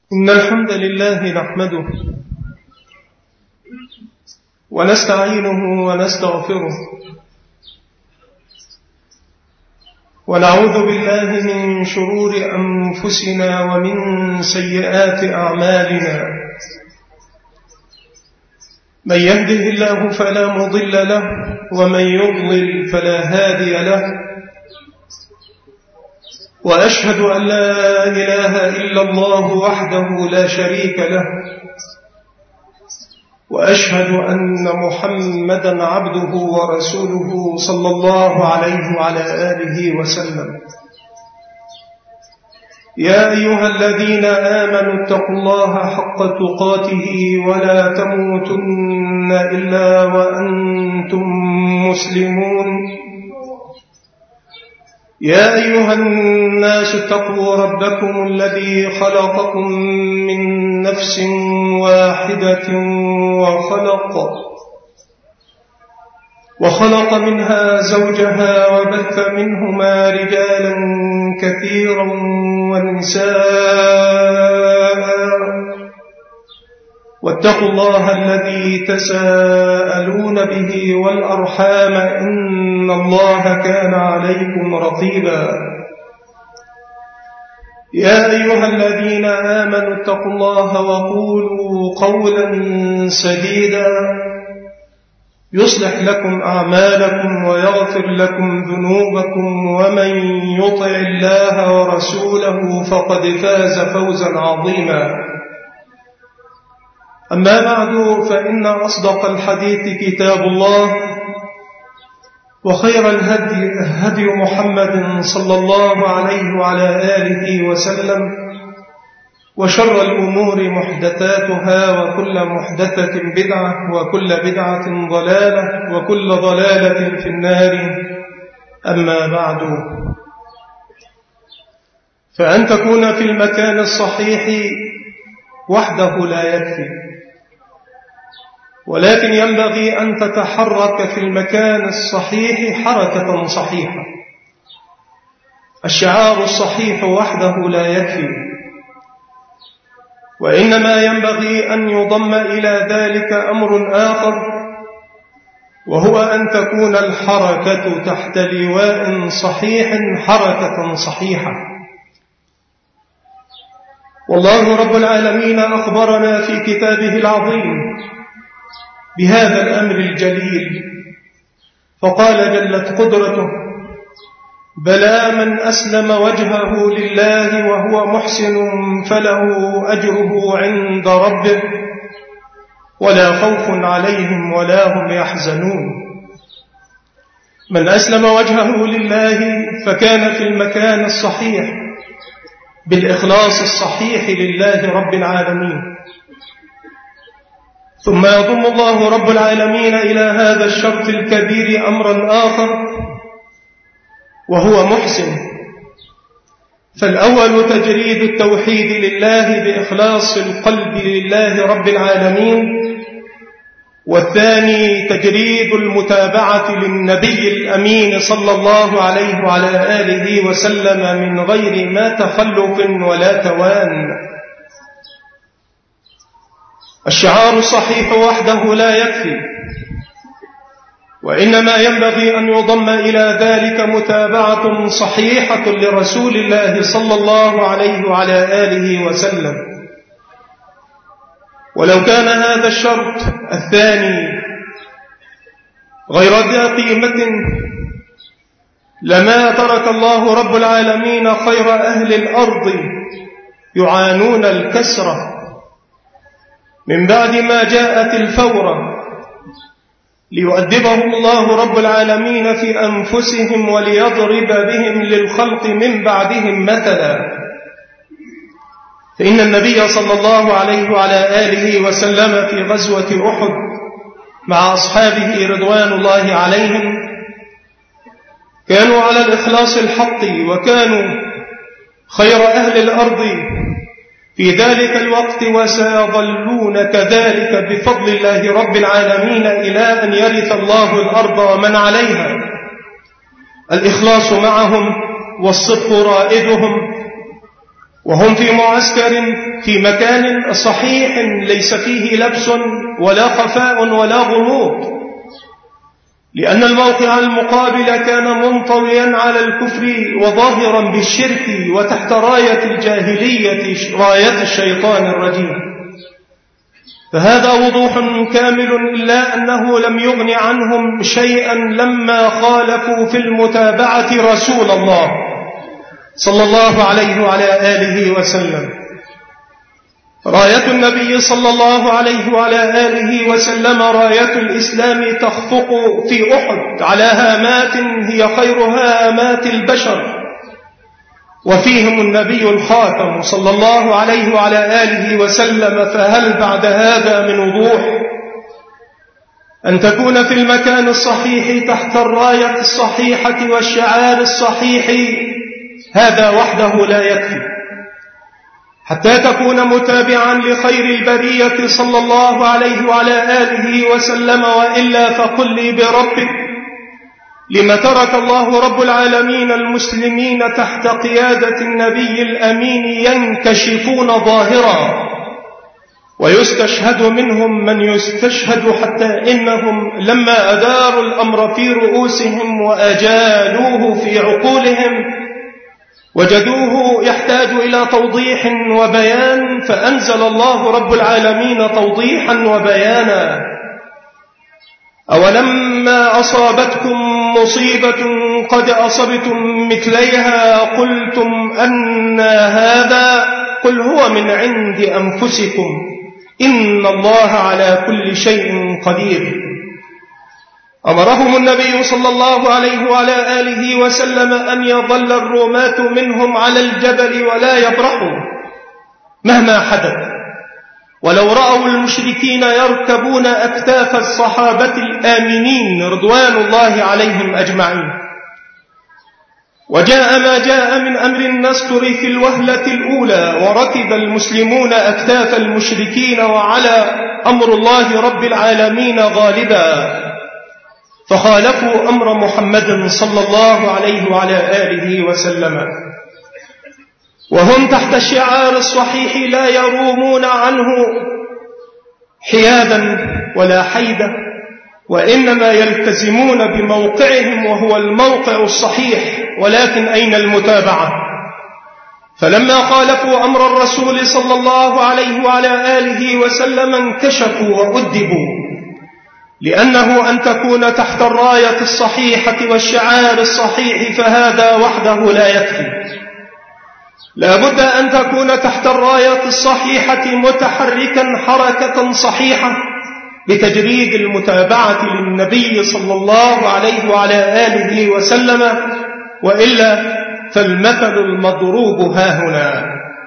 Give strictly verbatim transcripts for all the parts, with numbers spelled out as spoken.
إن الحمد لله نحمده ونستعينه ونستغفره ونعوذ بالله من شرور أنفسنا ومن سيئات أعمالنا. من يهده الله فلا مضل له ومن يضلل فلا هادي له، وأشهد أن لا إله إلا الله وحده لا شريك له، وأشهد أن محمدا عبده ورسوله صلى الله عليه وعلى آله وسلم. يا أيها الذين آمنوا اتقوا الله حق تقاته ولا تموتن إلا وأنتم مسلمون. يا أيها الناس اتقوا ربكم الذي خلقكم من نفس واحدة وخلق وخلق منها زوجها وبث منهما رجالا كثيرا ونساء، واتقوا الله الذي تساءلون به والأرحام إن الله كان عليكم رقيبا. يا أيها الذين آمنوا اتقوا الله وقولوا قولا سديدا يصلح لكم أعمالكم ويغفر لكم ذنوبكم، ومن يطع الله ورسوله فقد فاز فوزا عظيما. أما بعد، فإن أصدق الحديث كتاب الله، وخير الهدي هدي محمد صلى الله عليه وعلى آله وسلم، وشر الأمور محدثاتها، وكل محدثة بدعة، وكل بدعة ضلالة، وكل ضلالة في النار. أما بعد، فأن تكون في المكان الصحيح وحده لا يكفي، ولكن ينبغي أن تتحرك في المكان الصحيح حركة صحيحة. الشعار الصحيح وحده لا يكفي، وإنما ينبغي أن يضم إلى ذلك أمر آخر، وهو أن تكون الحركة تحت لواء صحيح حركة صحيحة. والله رب العالمين أخبرنا في كتابه العظيم بهذا الأمر الجليل، فقال جلت قدرته: بلى من أسلم وجهه لله وهو محسن فله أجره عند ربه ولا خوف عليهم ولا هم يحزنون. من أسلم وجهه لله فكان في المكان الصحيح بالإخلاص الصحيح لله رب العالمين. ثم يضم الله رب العالمين إلى هذا الشرط الكبير أمرا آخر، وهو محسن. فالأول تجريد التوحيد لله بإخلاص القلب لله رب العالمين، والثاني تجريد المتابعة للنبي الأمين صلى الله عليه وعلى آله وسلم من غير ما تخلف ولا توان. الشعار الصحيح وحده لا يكفي، وإنما ينبغي أن يضم إلى ذلك متابعة صحيحة لرسول الله صلى الله عليه وعلى آله وسلم. ولو كان هذا الشرط الثاني غير ذا قيمة لما ترك الله رب العالمين خير أهل الأرض يعانون الكسرة من بعد ما جاءت الفورة، ليؤدبهم الله رب العالمين في أنفسهم وليضرب بهم للخلق من بعدهم مثلا. فإن النبي صلى الله عليه وعلى آله وسلم في غزوة أحد مع أصحابه رضوان الله عليهم كانوا على الإخلاص الحق، وكانوا خير أهل الأرض في ذلك الوقت، وسيظلون كذلك بفضل الله رب العالمين إلى أن يرث الله الأرض ومن عليها. الإخلاص معهم والصدق رائدهم، وهم في معسكر في مكان صحيح ليس فيه لبس ولا خفاء ولا غموض، لأن الموقع المقابل كان منطويا على الكفر وظاهرا بالشرك وتحت راية الجاهلية، راية الشيطان الرجيم. فهذا وضوح كامل، إلا أنه لم يغن عنهم شيئا لما خالفوا في المتابعة رسول الله صلى الله عليه وعلى آله وسلم. راية النبي صلى الله عليه وعلى آله وسلم راية الإسلام تخفق في أحد على هامات هي خير هامات البشر، وفيهم النبي الخاتم صلى الله عليه وعلى آله وسلم. فهل بعد هذا من وضوح أن تكون في المكان الصحيح تحت الراية الصحيحة والشعار الصحيح؟ هذا وحده لا يكفي حتى تكون متابعا لخير البرية صلى الله عليه وعلى آله وسلم، وإلا فقل لي بربك لما ترك الله رب العالمين المسلمين تحت قيادة النبي الأمين ينكشفون ظاهرا ويستشهد منهم من يستشهد، حتى إنهم لما أداروا الأمر في رؤوسهم وأجالوه في عقولهم وجدوه يحتاج إلى توضيح وبيان، فأنزل الله رب العالمين توضيحا وبيانا. أولما أصابتكم مصيبة قد أصبتم مثليها قلتم أن هذا، قل هو من عند أنفسكم إن الله على كل شيء قدير. أمرهم النبي صلى الله عليه وعلى آله وسلم أن يظل الرماة منهم على الجبل ولا يبرحوا مهما حدث، ولو رأوا المشركين يركبون أكتاف الصحابة الآمنين رضوان الله عليهم أجمعين. وجاء ما جاء من أمر النصر في الوهلة الأولى، وركب المسلمون أكتاف المشركين وعلى أمر الله رب العالمين غالبا، فخالفوا أمر محمد صلى الله عليه وعلى آله وسلم، وهم تحت الشعار الصحيح لا يرومون عنه حيادا ولا حيدا، وإنما يلتزمون بموقعهم وهو الموقع الصحيح. ولكن أين المتابعة؟ فلما خالفوا أمر الرسول صلى الله عليه وعلى آله وسلم انكشفوا وأدبوا، لأنه أن تكون تحت الراية الصحيحة والشعار الصحيح فهذا وحده لا يكفي، لا بد أن تكون تحت الراية الصحيحة متحركا حركة صحيحة بتجريد المتابعة للنبي صلى الله عليه وعلى آله وسلم، وإلا فالمثل المضروب هاهنا.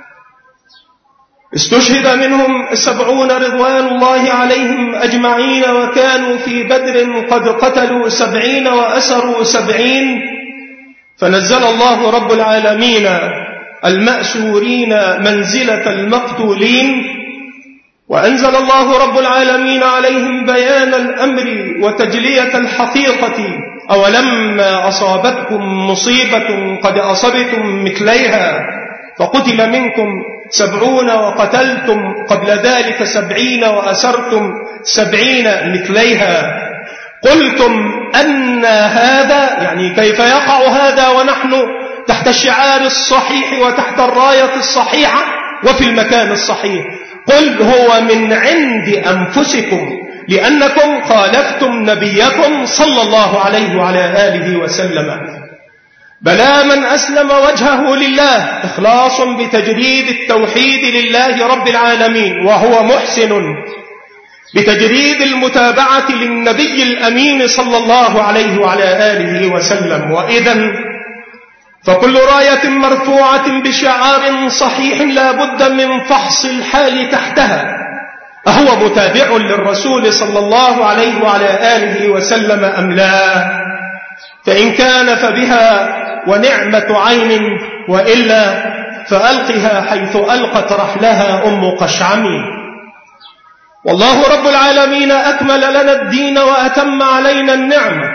استشهد منهم سبعون رضوان الله عليهم أجمعين، وكانوا في بدر قد قتلوا سبعين وأسروا سبعين، فنزل الله رب العالمين المأسورين منزلة المقتولين، وأنزل الله رب العالمين عليهم بيان الأمر وتجلية الحقيقة. أولما أصابتكم مصيبة قد أصبتم مثليها فقتل منكم سبعون وقتلتم قبل ذلك سبعين وأسرتم سبعين مثليها قلتم أن هذا، يعني كيف يقع هذا ونحن تحت الشعار الصحيح وتحت الراية الصحيحة وفي المكان الصحيح؟ قل هو من عند أنفسكم، لأنكم خالفتم نبيكم صلى الله عليه وعلى آله وسلم. بلى من أسلم وجهه لله إخلاص بتجريد التوحيد لله رب العالمين، وهو محسن بتجريد المتابعة للنبي الأمين صلى الله عليه وعلى آله وسلم. وإذن فكل راية مرفوعة بشعار صحيح لا بد من فحص الحال تحتها، أهو متابع للرسول صلى الله عليه وعلى آله وسلم أم لا؟ فإن كان فبها ونعمة عين، وإلا فألقها حيث ألقت رحلها أم قشعم. والله رب العالمين أكمل لنا الدين وأتم علينا النعمة،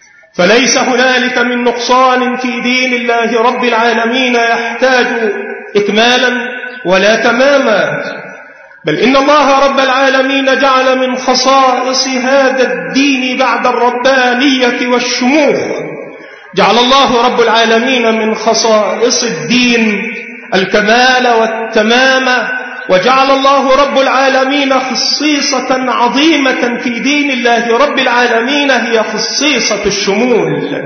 فليس هنالك من نقصان في دين الله رب العالمين يحتاج إكمالا ولا تماما، بل إن الله رب العالمين جعل من خصائص هذا الدين بعد الربانية والشموخ، جعل الله رب العالمين من خصائص الدين الكمال والتمام، وجعل الله رب العالمين خصيصة عظيمة في دين الله رب العالمين هي خصيصة الشمول.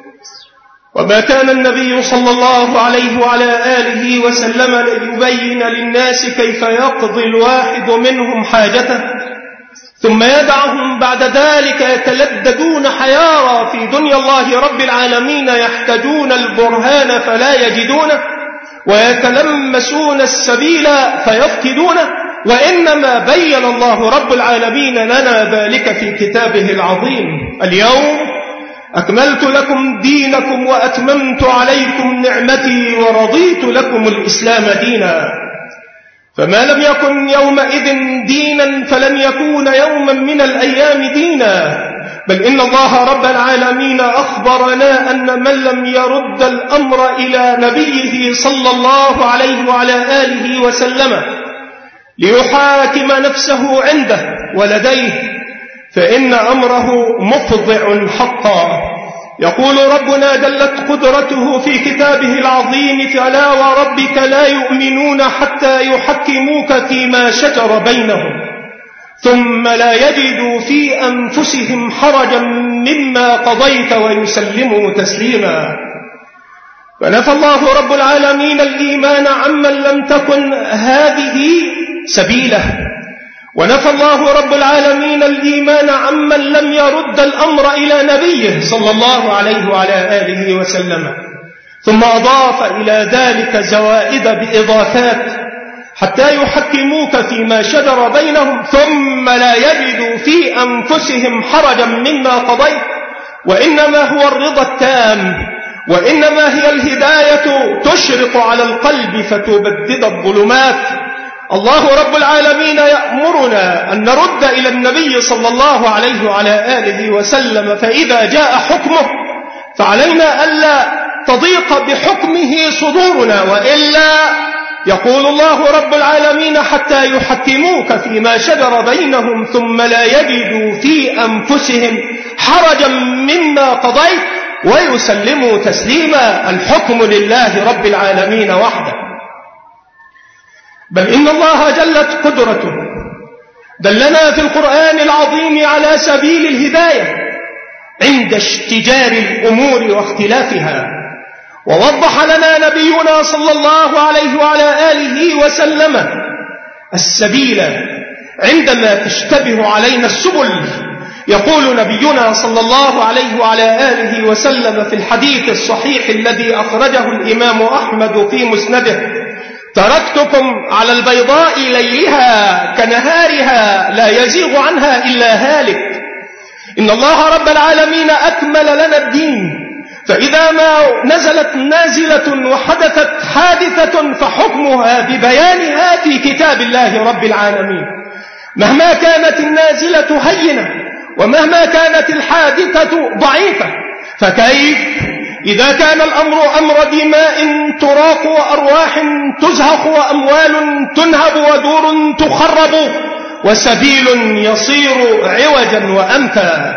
وما كان النبي صلى الله عليه وعلى آله وسلم ليبين للناس كيف يقضي الواحد منهم حاجته ثم يدعهم بعد ذلك يتلددون حيارى في دنيا الله رب العالمين، يحتاجون البرهان فلا يجدونه، ويتلمسون السبيل فيفقدونه، وإنما بين الله رب العالمين لنا ذلك في كتابه العظيم: اليوم أكملت لكم دينكم وأتممت عليكم نعمتي ورضيت لكم الإسلام دينا. فما لم يكن يومئذ دينا فلن يكون يوما من الأيام دينا، بل إن الله رب العالمين أخبرنا أن من لم يرد الأمر إلى نبيه صلى الله عليه وعلى آله وسلم ليحاكم نفسه عنده ولديه فإن أمره مفضع حقا. يقول ربنا جلت قدرته في كتابه العظيم: فلا وربك لا يؤمنون حتى يحكموك فيما شجر بينهم ثم لا يجدوا في أنفسهم حرجا مما قضيت ويسلموا تسليما. فنفى الله رب العالمين الإيمان عمن لم تكن هذه سبيله، ونفى الله رب العالمين الإيمان عمن لم يرد الأمر إلى نبيه صلى الله عليه وعلى آله وسلم، ثم أضاف إلى ذلك زوائد بإضافات حتى يحكموك فيما شجر بينهم ثم لا يجدوا في أنفسهم حرجا مما قضيت، وإنما هو الرضا التام، وإنما هي الهداية تشرق على القلب فتبدد الظلمات. الله رب العالمين يأمرنا أن نرد إلى النبي صلى الله عليه وعلى آله وسلم، فإذا جاء حكمه فعلينا ألا تضيق بحكمه صدورنا، وإلا يقول الله رب العالمين: حتى يحكموك فيما شجر بينهم ثم لا يجدوا في أنفسهم حرجا مما قضيت ويسلموا تسليما. الحكم لله رب العالمين وحده. بل إن الله جلت قدرته دلنا في القرآن العظيم على سبيل الهداية عند اشتجار الأمور واختلافها، ووضح لنا نبينا صلى الله عليه وعلى آله وسلم السبيل عندما تشتبه علينا السبل. يقول نبينا صلى الله عليه وعلى آله وسلم في الحديث الصحيح الذي أخرجه الإمام أحمد في مسنده: تركتكم على البيضاء ليلها كنهارها لا يزيغ عنها إلا هالك. إن الله رب العالمين أكمل لنا الدين، فإذا ما نزلت نازلة وحدثت حادثة فحكمها ببيانها في كتاب الله رب العالمين، مهما كانت النازلة هينة ومهما كانت الحادثة ضعيفة. فكيف إذا كان الأمر أمر دماء تراق وأرواح تزهق وأموال تنهب ودور تخرب وسبيل يصير عوجا وأمتا؟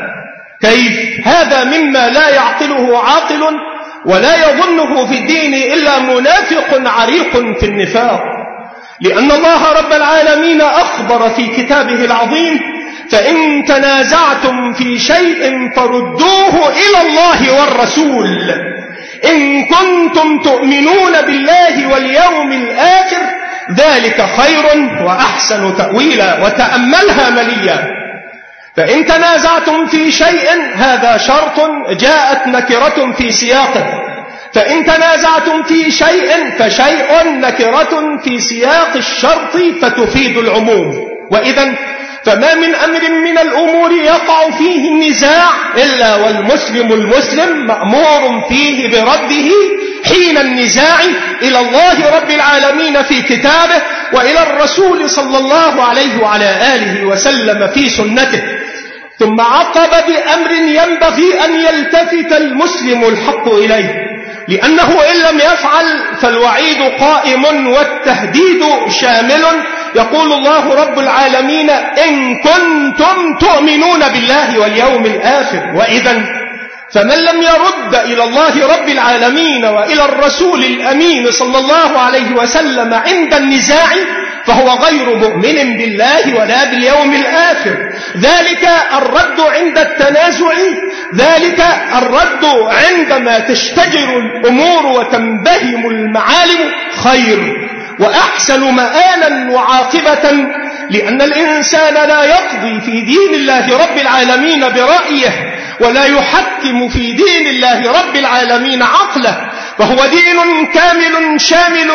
كيف هذا مما لا يعقله عاقل ولا يظنه في الدين إلا منافق عريق في النفاق، لأن الله رب العالمين أخبر في كتابه العظيم: فإن تنازعتم في شيء فردوه إلى الله والرسول إن كنتم تؤمنون بالله واليوم الآخر ذلك خير وأحسن تأويلا. وتأملها مليا: فإن تنازعتم في شيء هذا شرط جاءت نكرة في سياقه، فإن تنازعتم في شيء فشيء نكرة في سياق الشرط فتفيد العموم. وإذا فما من أمر من الأمور يقع فيه النزاع إلا والمسلم المسلم مأمور فيه برده حين النزاع إلى الله رب العالمين في كتابه وإلى الرسول صلى الله عليه وعلى آله وسلم في سنته. ثم عقب بأمر ينبغي أن يلتفت المسلم الحق إليه، لأنه إن لم يفعل فالوعيد قائم والتهديد شامل. يقول الله رب العالمين: إن كنتم تؤمنون بالله واليوم الآخر. وإذا فمن لم يرد إلى الله رب العالمين وإلى الرسول الأمين صلى الله عليه وسلم عند النزاع فهو غير مؤمن بالله ولا باليوم الآخر. ذلك الرد عند التنازع، ذلك الرد عندما تشتجر الأمور وتنبهم المعالم خير وأحسن مآلا وعاقبة، لأن الإنسان لا يقضي في دين الله رب العالمين برأيه ولا يحكم في دين الله رب العالمين عقله، فهو دين كامل شامل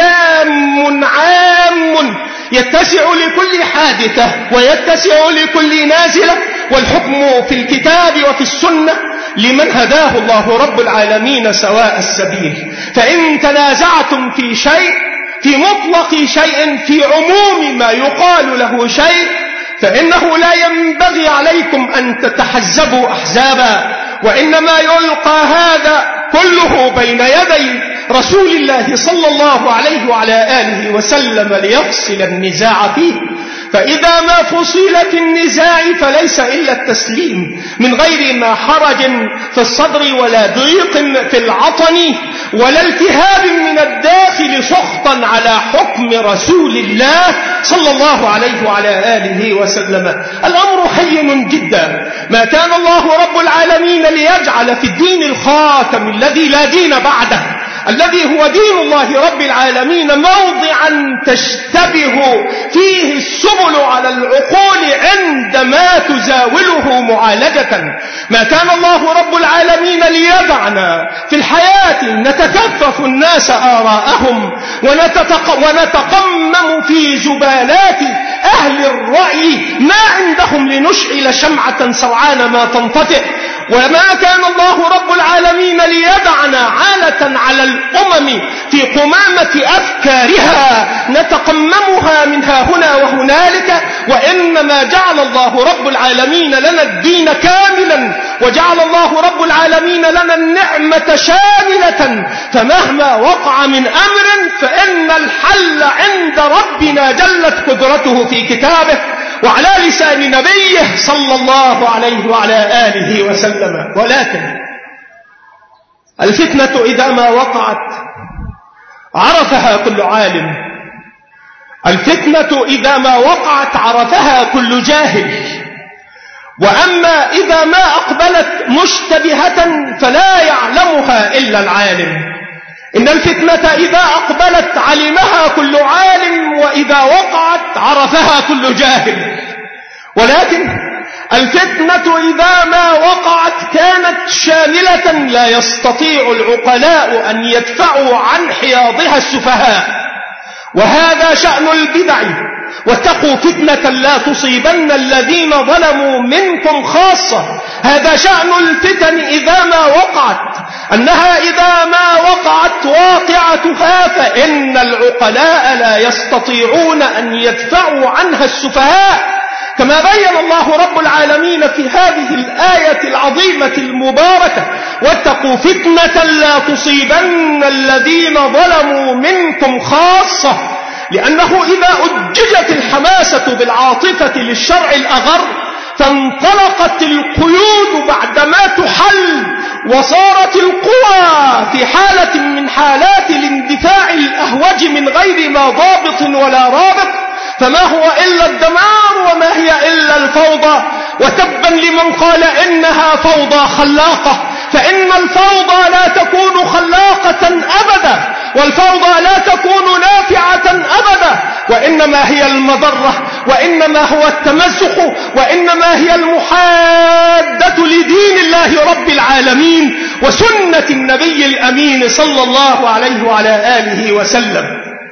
تام عام يتسع لكل حادثة ويتسع لكل نازلة، والحكم في الكتاب وفي السنة لمن هداه الله رب العالمين سواء السبيل. فإن تنازعتم في شيء، في مطلق شيء، في عموم ما يقال له شيء، فإنه لا ينبغي عليكم أن تتحزبوا أحزابا، وإنما يلقى هذا كله بين يدي رسول الله صلى الله عليه وعلى آله وسلم ليفصل النزاع فيه. فإذا ما فصل في النزاع فليس إلا التسليم من غير ما حرج في الصدر ولا ضيق في العطن ولا التهاب من الداخل سخطا على حكم رسول الله صلى الله عليه وعلى آله وسلم. الأمر حي جدا. ما كان الله رب العالمين ليجعل في الدين الخاتم الذي لا دين بعده، الذي هو دين الله رب العالمين، موضعا تشتبه فيه السبل على العقول عندما تزاوله معالجة. ما كان الله رب العالمين ليدعنا في الحياة نتكفف الناس آراءهم ونتقمم في زبالات أهل الرأي ما عندهم لنشعل شمعة سرعان ما تنطفئ. وما كان الله رب العالمين ليدعنا عالة على الأمم في قمامة أفكارها نتقممها منها هنا وهنالك، وإنما جعل الله رب العالمين لنا الدين كاملا، وجعل الله رب العالمين لنا النعمة شاملة. فمهما وقع من أمر فإن الحل عند ربنا جلت قدرته في كتابه وعلى لسان نبيه صلى الله عليه وعلى آله وسلم. ولكن الفتنة إذا ما وقعت عرفها كل عالم، الفتنة إذا ما وقعت عرفها كل جاهل، وأما إذا ما أقبلت مشتبهة فلا يعلمها إلا العالم. إن الفتنة إذا أقبلت علمها كل عالم، وإذا وقعت عرفها كل جاهل. ولكن الفتنة إذا ما وقعت كانت شاملة لا يستطيع العقلاء أن يدفعوا عن حياضها السفهاء، وهذا شأن البدع. واتقوا فتنة لا تصيبن الذين ظلموا منكم خاصة. هذا شأن الفتن إذا ما وقعت، أنها إذا ما وقعت واقعتها فإن العقلاء لا يستطيعون أن يدفعوا عنها السفهاء، كما بين الله رب العالمين في هذه الآية العظيمة المباركة: واتقوا فتنة لا تصيبن الذين ظلموا منكم خاصة. لأنه إذا أججت الحماسة بالعاطفة للشرع الأغر فانطلقت القيود بعدما تحل، وصارت القوى في حالة من حالات الاندفاع الأهوج من غير ما ضابط ولا رابط، فما هو إلا الدمار وما هي إلا الفوضى. وتبا لمن قال إنها فوضى خلاقة، فإن الفوضى لا تكون خلاقة أبدا، والفوضى لا تكون نافعة أبدا، وإنما هي المضرة، وإنما هو التمزق، وإنما هي المحادة لدين الله رب العالمين وسنة النبي الأمين صلى الله عليه وعلى آله وسلم.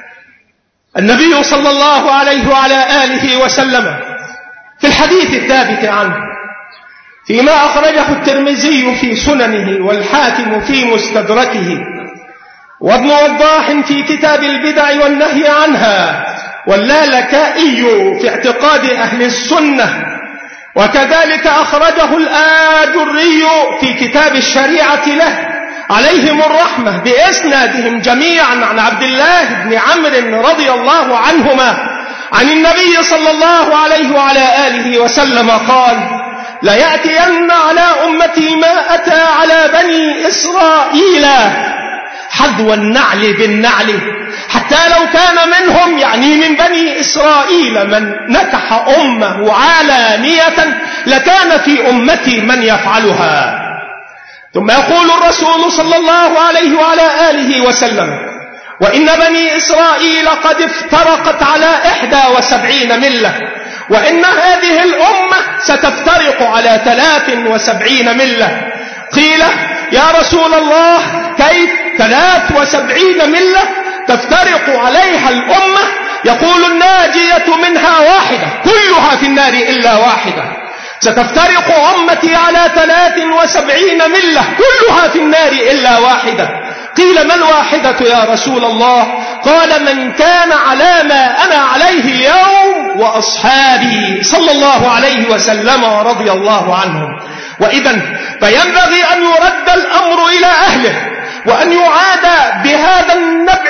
النبي صلى الله عليه وعلى آله وسلم في الحديث الثابت عنه فيما أخرجه الترمذي في سننه والحاكم في مستدركه وابن وضاح في كتاب البدع والنهي عنها واللالكائي في اعتقاد أهل السنة، وكذلك أخرجه الآجري في كتاب الشريعة له عليهم الرحمة بإسنادهم جميعا عن عبد الله بن عمرو رضي الله عنهما عن النبي صلى الله عليه وعلى آله وسلم قال: لا يأتين على أمتي ما أتى على بني إسرائيل حذو النعل بالنعل، حتى لو كان منهم يعني من بني إسرائيل من نكح أمه علانية لكان في أمتي من يفعلها. ثم يقول الرسول صلى الله عليه وعلى آله وسلم: وإن بني إسرائيل قد افترقت على إحدى وسبعين ملة، وإن هذه الأمة ستفترق على ثلاث وسبعين ملة. قيل: يا رسول الله كيف ثلاث وسبعين ملة تفترق عليها الأمة؟ يقول: الناجية منها واحدة، كلها في النار إلا واحدة. ستفترق أمتي على ثلاث وسبعين ملة كلها في النار إلا واحدة. قيل: ما الواحدة يا رسول الله؟ قال: من كان على ما أنا عليه اليوم وأصحابي صلى الله عليه وسلم ورضي الله عنهم. وإذن فينبغي أن يرد الأمر إلى أهله، وأن يعاد بهذا النبع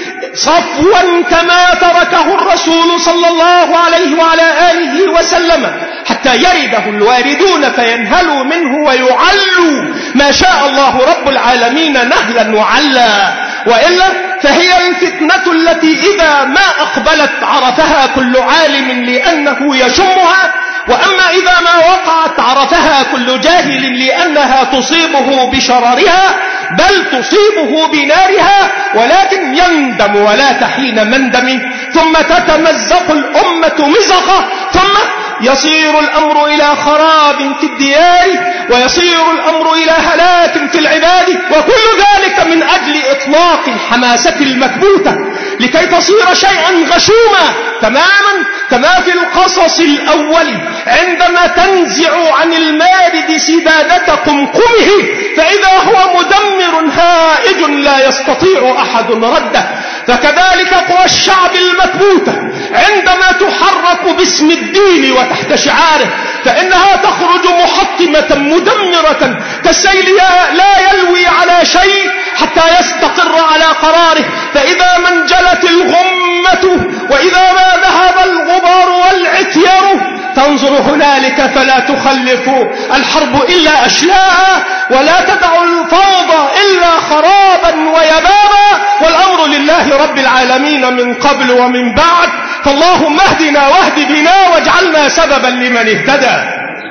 صفوا كما تركه الرسول صلى الله عليه وعلى آله وسلم، حتى يرده الواردون فينهلوا منه ويعلوا ما شاء الله رب العالمين نهلا وعلا. وإلا فهي الفتنة التي إذا ما أقبلت عرفها كل عالم لأنه يشمها، وأما إذا ما وقعت عرفها كل جاهل لأنها تصيبه بشررها، بل تصيبه بنارها، ولكن يندم ولا تحين مندم، ثم تتمزق الأمة مزقة، ثم يصير الأمر إلى خراب في الديار، ويصير الأمر إلى هلاك في العباد، وكل ذلك من أجل إطلاق الحماسة المكبوتة لكي تصير شيئا غشوما، تماما كما في القصص الأول عندما تنزع عن المارد سدادة قمقمه فإذا هو مدمر هائج لا يستطيع أحد رده. فكذلك قوى الشعب المكبوتة عندما تحرك باسم الدين وتحت شعاره فإنها تخرج محطمة مدمرة كالسيل لا يلوي على شيء حتى يستقر على قراره. فإذا ما انجلت الغمة وإذا ما ذهب الغبار والعتير تنظر هنالك فلا تخلف الحرب إلا أشلاء، ولا تدع الفوضى إلا خرابا ويبابا، والأمر لله رب العالمين من قبل ومن بعد. فاللهم اهدنا واهد بنا واجعلنا سببا لمن اهتدى.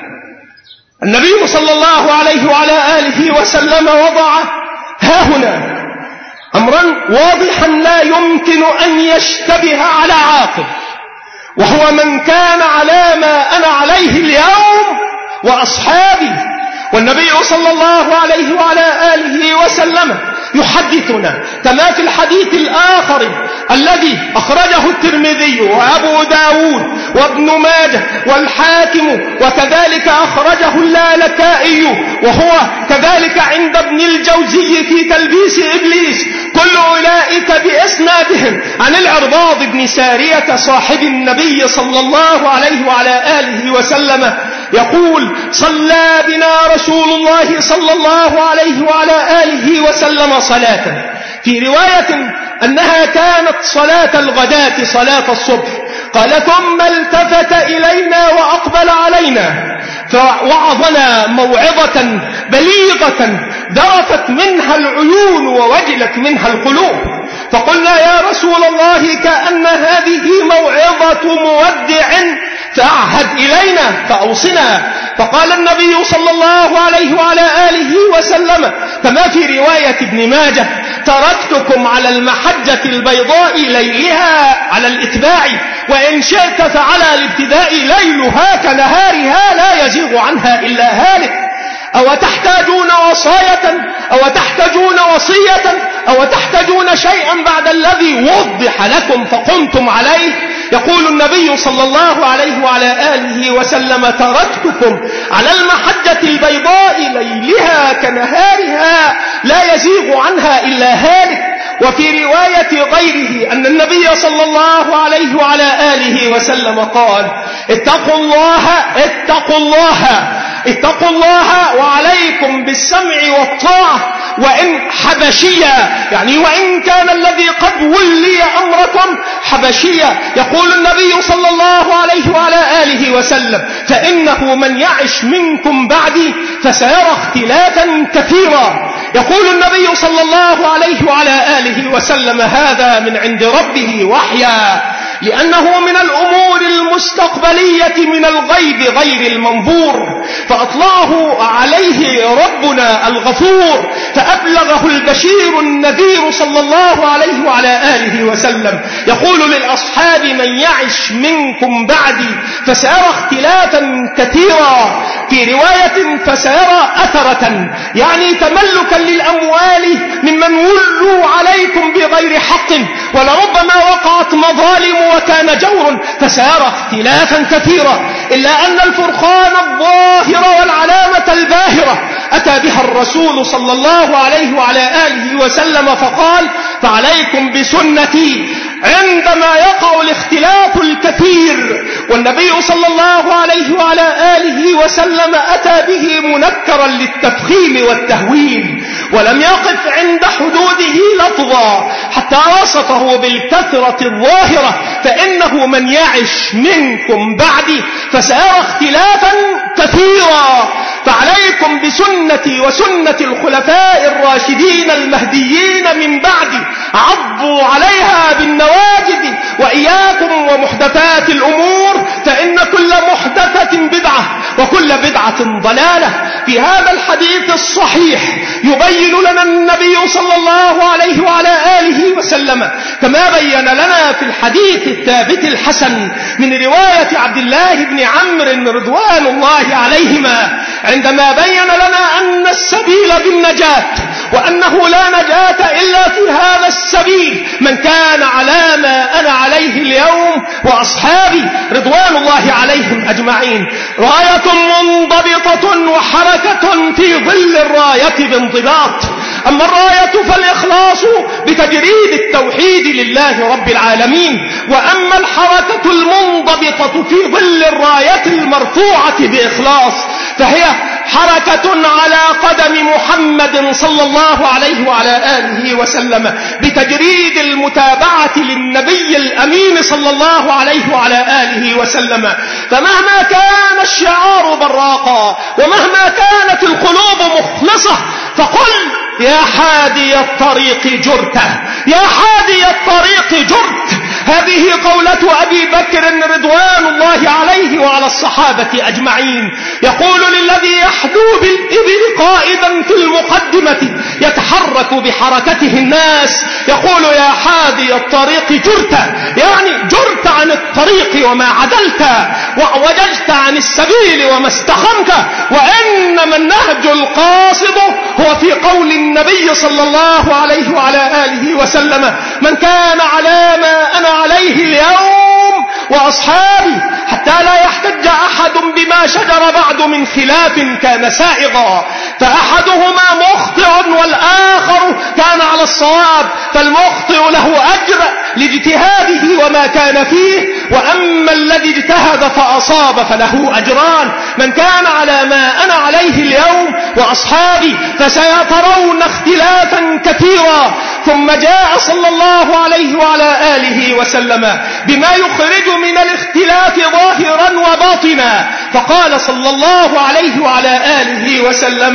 النبي صلى الله عليه وعلى آله وسلم وضع هاهنا أمرا واضحا لا يمكن أن يشتبه على عاقل، وهو من كان على ما أنا عليه اليوم وأصحابي. والنبي صلى الله عليه وعلى آله وسلم يحدثنا كما في الحديث الآخر الذي أخرجه الترمذي وأبو داود وابن ماجه والحاكم، وكذلك أخرجه اللالكائي، وهو كذلك عند ابن الجوزي في تلبيس إبليس، كل أولئك بإسنادهم عن العرباض بن سارية صاحب النبي صلى الله عليه وعلى آله وسلم يقول: صلى بنا رسول الله صلى الله عليه وعلى آله وسلم صلاة، في رواية أنها كانت صلاة الغداة صلاة الصبح، قال: ثم التفت إلينا وأقبل علينا فوعظنا موعظة بليغة ذرفت منها العيون ووجلت منها القلوب. فقلنا: يا رسول الله كأن هذه موعظة مودع فأعهد إلينا فأوصنا. فقال النبي صلى الله عليه وعلى آله وسلم كما في رواية ابن ماجه: تركتكم على المحجة البيضاء ليلها على الاتباع، وإن شئت فعلى الابتداء ليلها كنهارها لا يزيغ عنها إلا هالك. أو تحتاجون وصاية أو تحتاجون وصية أو تحتاجون شيئا بعد الذي وضح لكم فقمتم عليه؟ يقول النبي صلى الله عليه وعلى آله وسلم: تركتكم على المحجة البيضاء ليلها كنهارها لا يزيغ عنها إلا هالك. وفي رواية غيره أن النبي صلى الله عليه وعلى آله وسلم قال: اتقوا الله اتقوا الله اتقوا الله وعليكم بالسمع والطاعة وإن حبشيا، يعني وإن كان الذي قد ولي أمركم حبشيا. يقول النبي صلى الله عليه وعلى آله وسلم: فإنه من يعش منكم بعدي فسيرى اختلافا كثيرا. يقول النبي صلى الله عليه وعلى آله وسلم: هذا من عند ربه وحيا، لأنه من الأمور المستقبلية من الغيب غير المنظور، فأطلعه عليه ربنا الغفور فأبلغه البشير النذير صلى الله عليه وعلى آله وسلم. يقول للأصحاب: من يعش منكم بعدي فسيرى اختلافا كثيرا، في رواية فسيرى أثرة، يعني تملكا للأموال ممن ولوا عليكم بغير حق، ولربما وقعت مظالم وكان جور، فسيرى اختلافا كثيرا. إلا أن الفرقان الظاهر والعلامة الباهرة أتى بها الرسول صلى الله عليه وعلى آله وسلم فقال: فعليكم بسنتي عندما يقع الاختلاف الكثير. والنبي صلى الله عليه وعلى آله وسلم أتى به منكرا للتفخيم والتهويل، ولم يقف عند حدوده لفظا حتى وصفه بالكثرة الظاهرة: فإنه من يعش منكم بعدي فسيرى اختلافا كثيرا، فعليكم بسنتي وسنة الخلفاء الراشدين المهديين من بعدي، عضوا عليها بالنواجذ، وإياكم ومحدثات الأمور، فإن كل محدثة بدعة وكل بدعة ضلالة. في هذا الحديث الصحيح يبين لنا النبي صلى الله عليه وعلى آله وسلم كما بين لنا في الحديث الثابت الحسن من رواية عبد الله بن عمرو رضوان الله عليهما، عندما بين لنا أن السبيل بالنجاة، وأنه لا نجاة إلا في هذا السبيل، من كان على ما أنا عليه اليوم وأصحابي رضوان الله عليهم أجمعين. راية منضبطة وحركة في ظل الراية بانضباط. أما الراية فالإخلاص بتجريد التوحيد لله رب العالمين، وأما الحركة المنضبطة في ظل الراية المرفوعة بإخلاص فهي حركة على قدم محمد صلى الله عليه وعلى آله وسلم بتجريد المتابعة للنبي الأمين صلى الله عليه وعلى آله وسلم. فمهما كان الشعار براقا ومهما كانت القلوب مخلصة فقل: يا حادي الطريق جرته، يا حادي الطريق جرت. هذه قولة أبي بكر رضوان الله عليه وعلى الصحابة أجمعين. يقول للذي يحدو بالإبل قائدا في المقدمة يتحرك بحركته الناس، يقول: يا حادي الطريق جرت، يعني جرت عن الطريق وما عدلت، وعوججت عن السبيل وما استقمت. وإنما النهج القاصد هو في قول النبي صلى الله عليه وعلى آله وسلم: من كان على ما أنا عليه اليوم وأصحابي، حتى لا يحتج أحد بما شجر بعد من خلاف كان سائغا، فأحدهما مخطئ والآخر كان على الصواب، فالمخطئ له أجر لاجتهاده وما كان فيه، وأما الذي اجتهد فأصاب فله أجران. من كان على ما أنا عليه اليوم وأصحابي فسيترون اختلافا كثيرا. ثم جاء صلى الله عليه وعلى آله وسلم بما يخرج من الاختلاف ظاهرا وباطنا، فقال صلى الله عليه وعلى آله وسلم: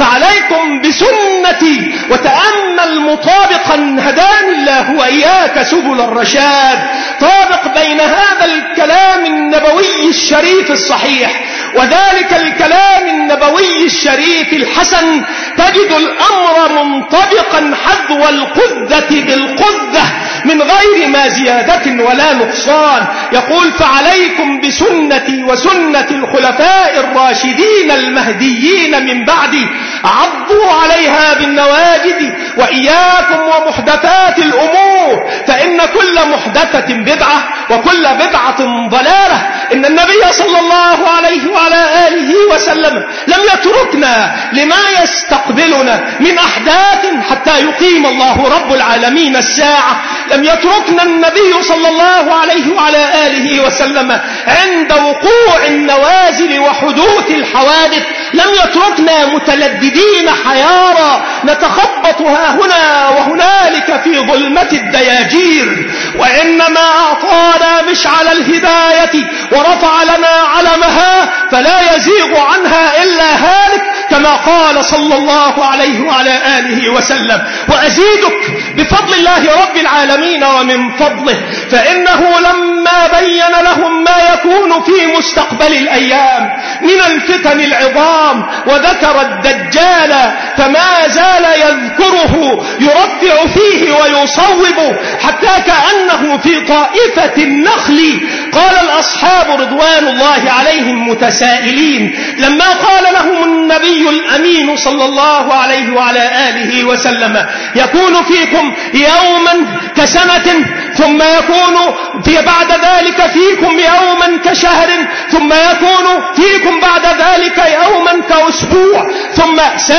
فعليكم بسنتي. وتأمل مطابقا هداني الله وإياك سبل الرشاد، طابق بين هذا الكلام النبوي الشريف الصحيح وذلك الكلام النبوي الشريف الحسن، تجد الأمر منطبقا حذو القذة بالقذة من غير ما زيادة ولا نقصان. يقول: فعليكم بسنتي وسنة الخلفاء الراشدين المهديين من بعدي، عضوا عليها بالنواجذ، وإياكم ومحدثات الأمور، فإن كل محدثة بدعة وكل بدعة ضلالة. إن النبي صلى الله عليه وعلى آله وسلم لم يتركنا لما يستقبلنا من أحداث حتى يقيم الله رب العالمين الساعة. لم يتركنا النبي صلى الله عليه وعلى آله وسلم عند وقوع النوازل وحدوث الحوادث. لم يتركنا متلددين حيارى نتخبط ها هنا وهنالك في ظلمة الدياجير، وإنما أعطانا مشعل الهداية ورفع لنا علمها فلا يزيغ عنها إلا هالك، كما قال صلى الله عليه وعلى آله وسلم. وأزيدك بفضل الله رب العالمين ومن فضله، فإنه لما بين لهم ما يكون في مستقبل الأيام من الفتن العظام وذكر الدجال فما زال يذكره يرفع فيه ويصوب حتى كأنه في طائفة النخل. قال الأصحاب رضوان الله عليهم متسائلين لما قال لهم النبي الأمين صلى الله عليه وعلى آله وسلم: يكون فيكم يوما كسنة، ثم يكون في بعد ذلك فيكم يوما كشهر، ثم يكون فيكم بعد ذلك يوما كأسبوع، ثم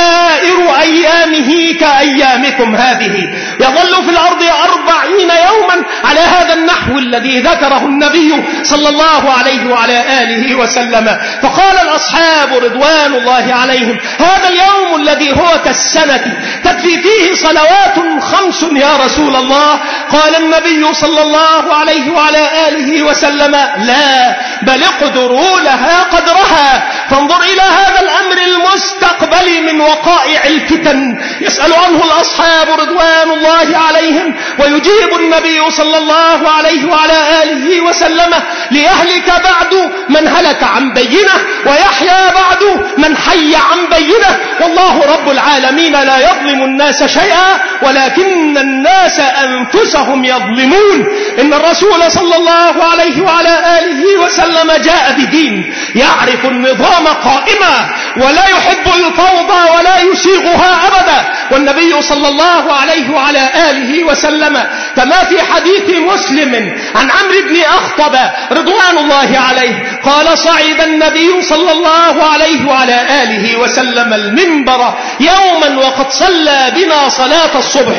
سائر أيامه كأيامكم هذه. يظل في الأرض أربعين يوما على هذا النحو الذي ذكره النبي صلى الله عليه وعلى آله وسلم. فقال الأصحاب رضوان الله عليهم: هذا اليوم الذي هو كالسنة تكفي فيه صلوات خمس يا رسول الله؟ قال النبي صلى الله عليه وعلى آله وسلم: لا، بل اقدروا لها قدرها. فانظر إلى هذا الأمر المستقبلي من وقائع الفتن يسأل عنه الأصحاب رضوان الله عليهم، ويجيب النبي صلى الله عليه وعلى آله وسلم: ليهلك بعد من هلك عن بينه ويحيى بعد من حي عن بينه، والله رب العالمين لا يظلم الناس شيئا ولكن الناس أنفسهم يظلمون. إن الرسول صلى الله عليه وعلى آله وسلم جاء بدين يعرف النظام قائما ولا يحب الفوضى ولا يسيغها أبدا. والنبي صلى الله عليه وعلى آله وسلم كما في حديث مسلم عن عمرو بن أخطب رضوان الله عليه قال: صعد النبي صلى الله عليه وعلى آله وسلم المنبر يوما وقد صلى بنا صلاة الصبح،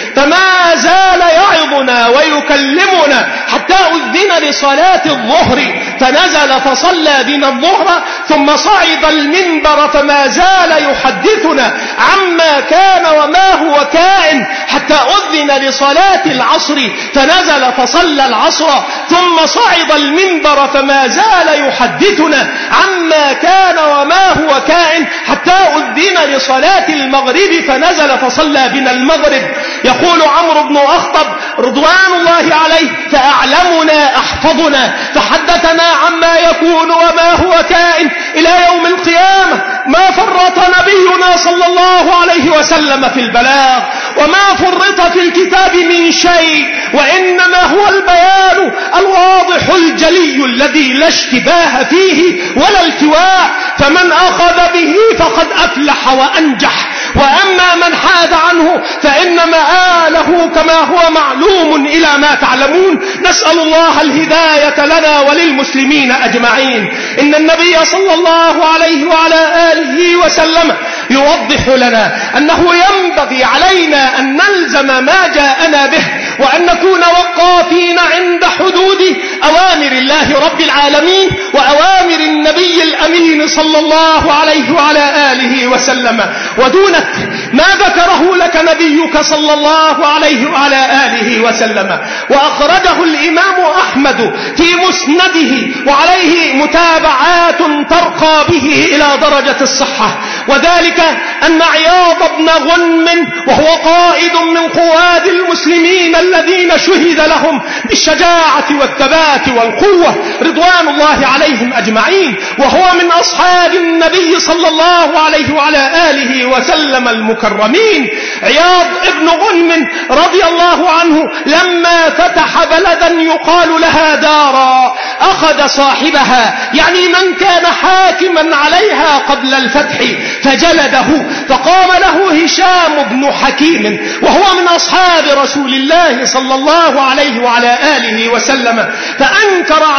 فما زال يعظنا ويكلمنا حتى أذن لصلاة الظهر، فنزل فصلى بنا الظهر، ثم صعد المنبر فما زال يحدثنا عما كان وما هو كائن حتى أذن لصلاة العصر، فنزل فصلى العصر، ثم صعد المنبر فما زال يحدثنا عما كان وما هو كائن حتى أذن لصلاة المغرب، فنزل فصلى بنا المغرب. يقول عمرو بن أخطب رضوان الله عليه: فأعلمنا أحفظنا، فحدثنا عما يكون وما هو كائن إلى يوم القيامة. ما فرط نبينا صلى الله عليه وسلم في البلاغ، وما فرط في الكتاب من شيء، وإنما هو البيان الواضح الجلي الذي لا اشتباه فيه ولا التواء، فمن أخذ به فقد أفلح وأنجح، وأما من حاد عنه فإن مآله كما هو معلوم إلى ما تعلمون. نسأل الله الهداية لنا وللمسلمين أجمعين. إن النبي صلى الله عليه وعلى آله وسلم يوضح لنا أنه ينبغي علينا أن نلزم ما جاءنا به، وأن نكون وقافين عند حدود أوامر الله رب العالمين وأوامر النبي الأمين صلى الله عليه وعلى آله وسلم. ودونك ما ذكره لك نبيك صلى الله عليه وعلى آله وسلم، وأخرجه الإمام أحمد في مسنده وعليه متابعات ترقى به إلى درجة الصحة، وذلك أن عياض بن غنم وهو قائد من قواد المسلمين الذين شهد لهم بالشجاعة والثبات والقوة رضوان الله عليهم أجمعين، وهو من أصحاب النبي صلى الله عليه وعلى آله وسلم المكرمين. عياض بن غنم رضي الله عنه لما فتح بلدا يقال لها دارا أخذ صاحبها، يعني من كان حاكما عليها قبل الفتح، فجلده، فقام له هشام بن حكيم وهو من أصحاب رسول الله صلى الله عليه وعلى آله وسلم، فأنكر عليه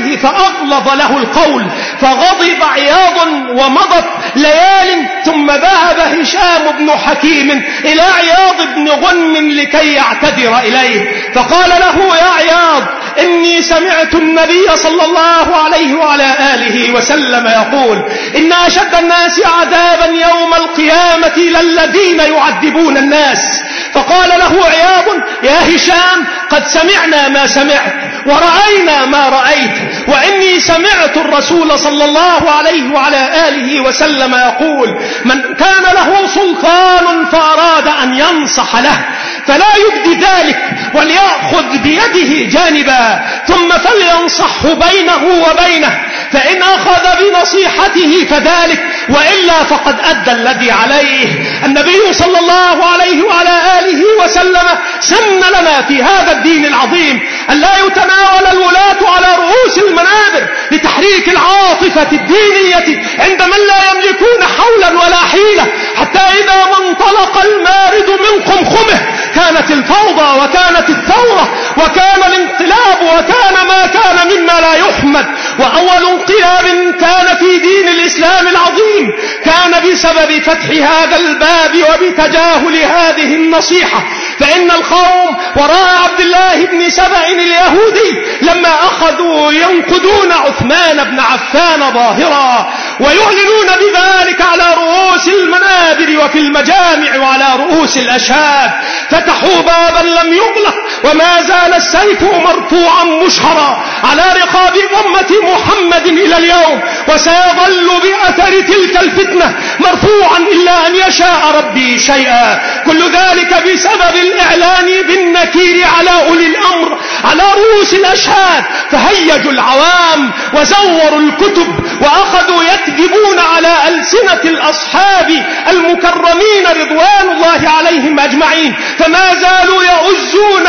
عليه فأغلظ له القول، فغضب عياض ومضت ليال، ثم ذهب هشام بن حكيم إلى عياض بن غنم لكي يعتذر إليه، فقال له: يا عياض، إني سمعت النبي صلى الله عليه وعلى آله وسلم يقول: إن أشد الناس عذابا يوم القيامة للذين يعذبون الناس. فقال له عياض: يا هشام، قد سمعنا ما سمعت ورأينا ما رأيت، وإني سمعت الرسول صلى الله عليه وعلى آله وسلم يقول: من كان له سلطان فأراد أن ينصح له فلا يبدي ذلك، وليأخذ بيده جانبا ثم فلينصحه بينه وبينه، فإن أخذ بنصيحته فذلك، وإلا فقد أدى الذي عليه. النبي صلى الله عليه وعلى آله وسلم سن لنا في هذا الدين العظيم أن لا يتناول الولاة على رؤوس المنابر لتحريك العاطفة الدينية عند من لا يملكون حولا ولا حيلة، حتى إذا ما انطلق المارد من خمخمه كانت الفوضى وكانت الثورة وكان الانقلاب وكان ما كان مما لا يحمد. وأول انقلاب كان في دين الإسلام العظيم كان بسبب فتح هذا الباب وبتجاهل هذه النصيحة، فإن القوم وراء عبد الله بن سبأ اليهودي لما أخذوا ينقدون عثمان بن عفان ظاهرا ويعلنون بذلك على رؤوس المنابر وفي المجامع وعلى رؤوس الأشهاد، فتحوا بابا لم يغلق، وما زال السيف مرفوعا مشهرا على رقاب أمة محمد إلى اليوم، وسيظل بأثر تلك الفتنة مرفوعا إلا أن يشاء ربي شيئا. كل ذلك بسبب الإعلان بالنكير على أولي الأمر على رؤوس الأشهاد، فهيجوا العوام وزوروا الكتب وأخذوا يكذبون على ألسنة الأصحاب المكرمين رضوان الله عليهم أجمعين، فما زالوا يؤزون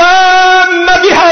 العوام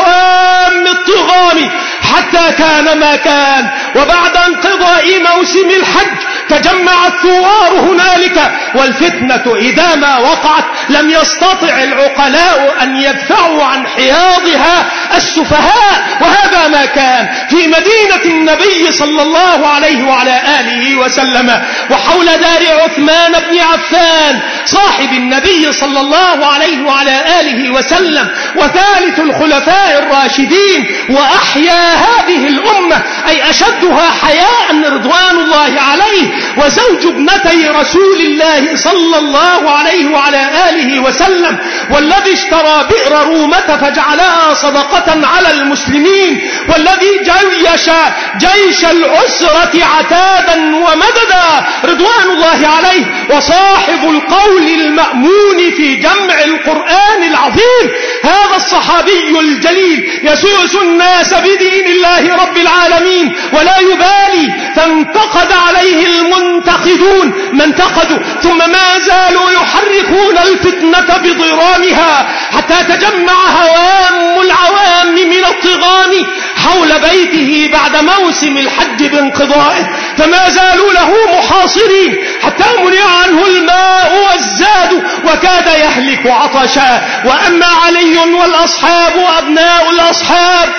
بهوام الطغام حتى كان ما كان. وبعد انقضاء موسم الحج تجمع الثوار هنالك، والفتنة إذا ما وقعت لم يستطع العقلاء أن يدفعوا عن حياضها السفهاء، وهذا ما كان في مدينة النبي صلى الله عليه وعلى آله وسلم وحول دار عثمان بن عفان صاحب النبي صلى الله عليه وعلى آله وسلم وثالث الخلفاء الراشدين، وأحيا هذه الأمة أي أشدها حياء رضوان الله عليه، وزوج ابنتي رسول الله صلى الله عليه وعلى آله وسلم، والذي اشترى بئر رومة فجعلها صدقة على المسلمين، والذي جيش جيش العسرة عتادا ومددا رضوان الله عليه، وصاحب القول المأمون في جمع القرآن العظيم. هذا الصحابي الجليل يسوس الناس بدين الله رب العالمين ولا يبالي، فانتقد عليه المنتقدون ما انتقدوا، ثم ما زالوا يحركون الفتنة بضرامها حتى تجمع هوام العوام من الطغام حول بيته بعد موسم الحج بانقضائه، فما زالوا له محاصرين حتى منع عنه الماء والزاد وكاد يهلك عطشا. وأما علي والأصحاب وأبناء الأصحاب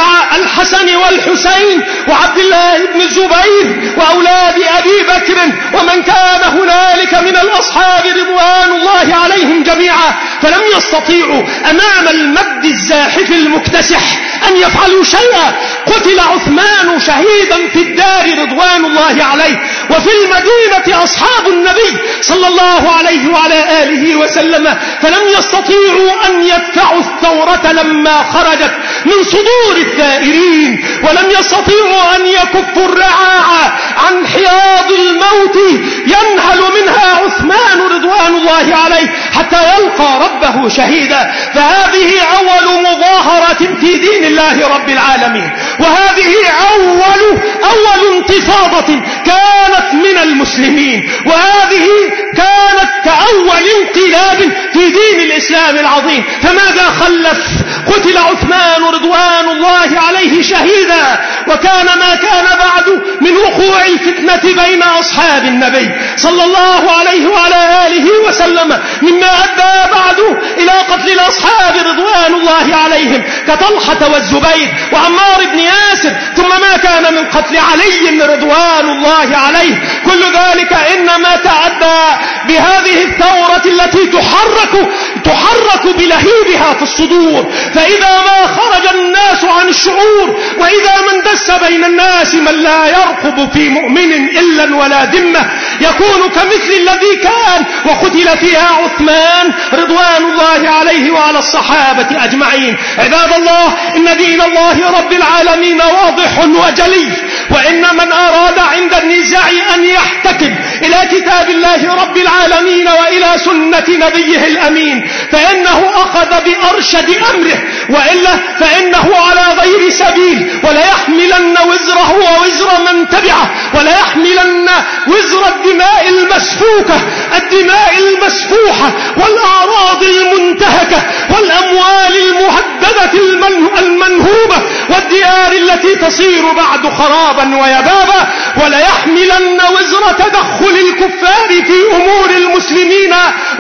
كالحسن والحسين وعبد الله بن الزبير وأولاد أبي بكر ومن كان هنالك من الأصحاب رضوان الله عليهم جميعا، فلم يستطيعوا أمام المد الزاحف المكتسح أن يفعلوا شيئا. قتل عثمان شهيدا في الدار رضوان الله عليه، وفي المدينة أصحاب النبي صلى الله عليه وعلى آله وسلم، فلم يستطيعوا أن يدفعوا الثورة لما خرجت من صدور الثائرين، ولم يستطيعوا أن يكفوا الرعاع عن حياض الموت ينهل منها عثمان رضوان الله عليه حتى يلقى ربه شهيدا. فهذه أول مظاهرة في دين الله رب العالمين، وهذه أول أول انتفاضة كانت من المسلمين، وهذه كانت كأول انقلاب في دين الإسلام العظيم. فماذا خلف؟ قتل عثمان رضوان الله عليه شهيدا، وكان ما كان بعد من وقوع الفتنة بين أصحاب النبي صلى الله عليه وعلى آله وسلم مما أدى بعد إلى قتل الأصحاب رضوان الله عليهم كطلحة والزبير وعمار بن ياسر ياسر، ثم ما كان من قتل علي رضوان الله عليه. كل ذلك إنما تأدى بهذه الثورة التي تحرك تحرك بلهيبها في الصدور. فإذا ما خرج الناس عن الشعور، وإذا من دس بين الناس من لا يرقب في مؤمن إلا ولا ذمة، يكون كمثل الذي كان وقتل فيها عثمان رضوان الله عليه وعلى الصحابة أجمعين. عباد الله، إن دين الله رب العالمين واضح وجلي، وإن من أراد عند النزاع أن يحتكم إلى كتاب الله رب العالمين وإلى سنة نبيه الأمين فإنه أخذ بأرشد أمره، وإلا فإنه على غير سبيل، ولا يحملن وزره ووزر من تبعه، ولا يحملن وزر الدماء المسفوكة الدماء المسفوحة والأعراض المنتهكة والأموال المهددة المنهوبة والديار التي تصير بعد خرابا ويبابا، ولا يحملن وزر تدخل الكفار في أمور المسلمين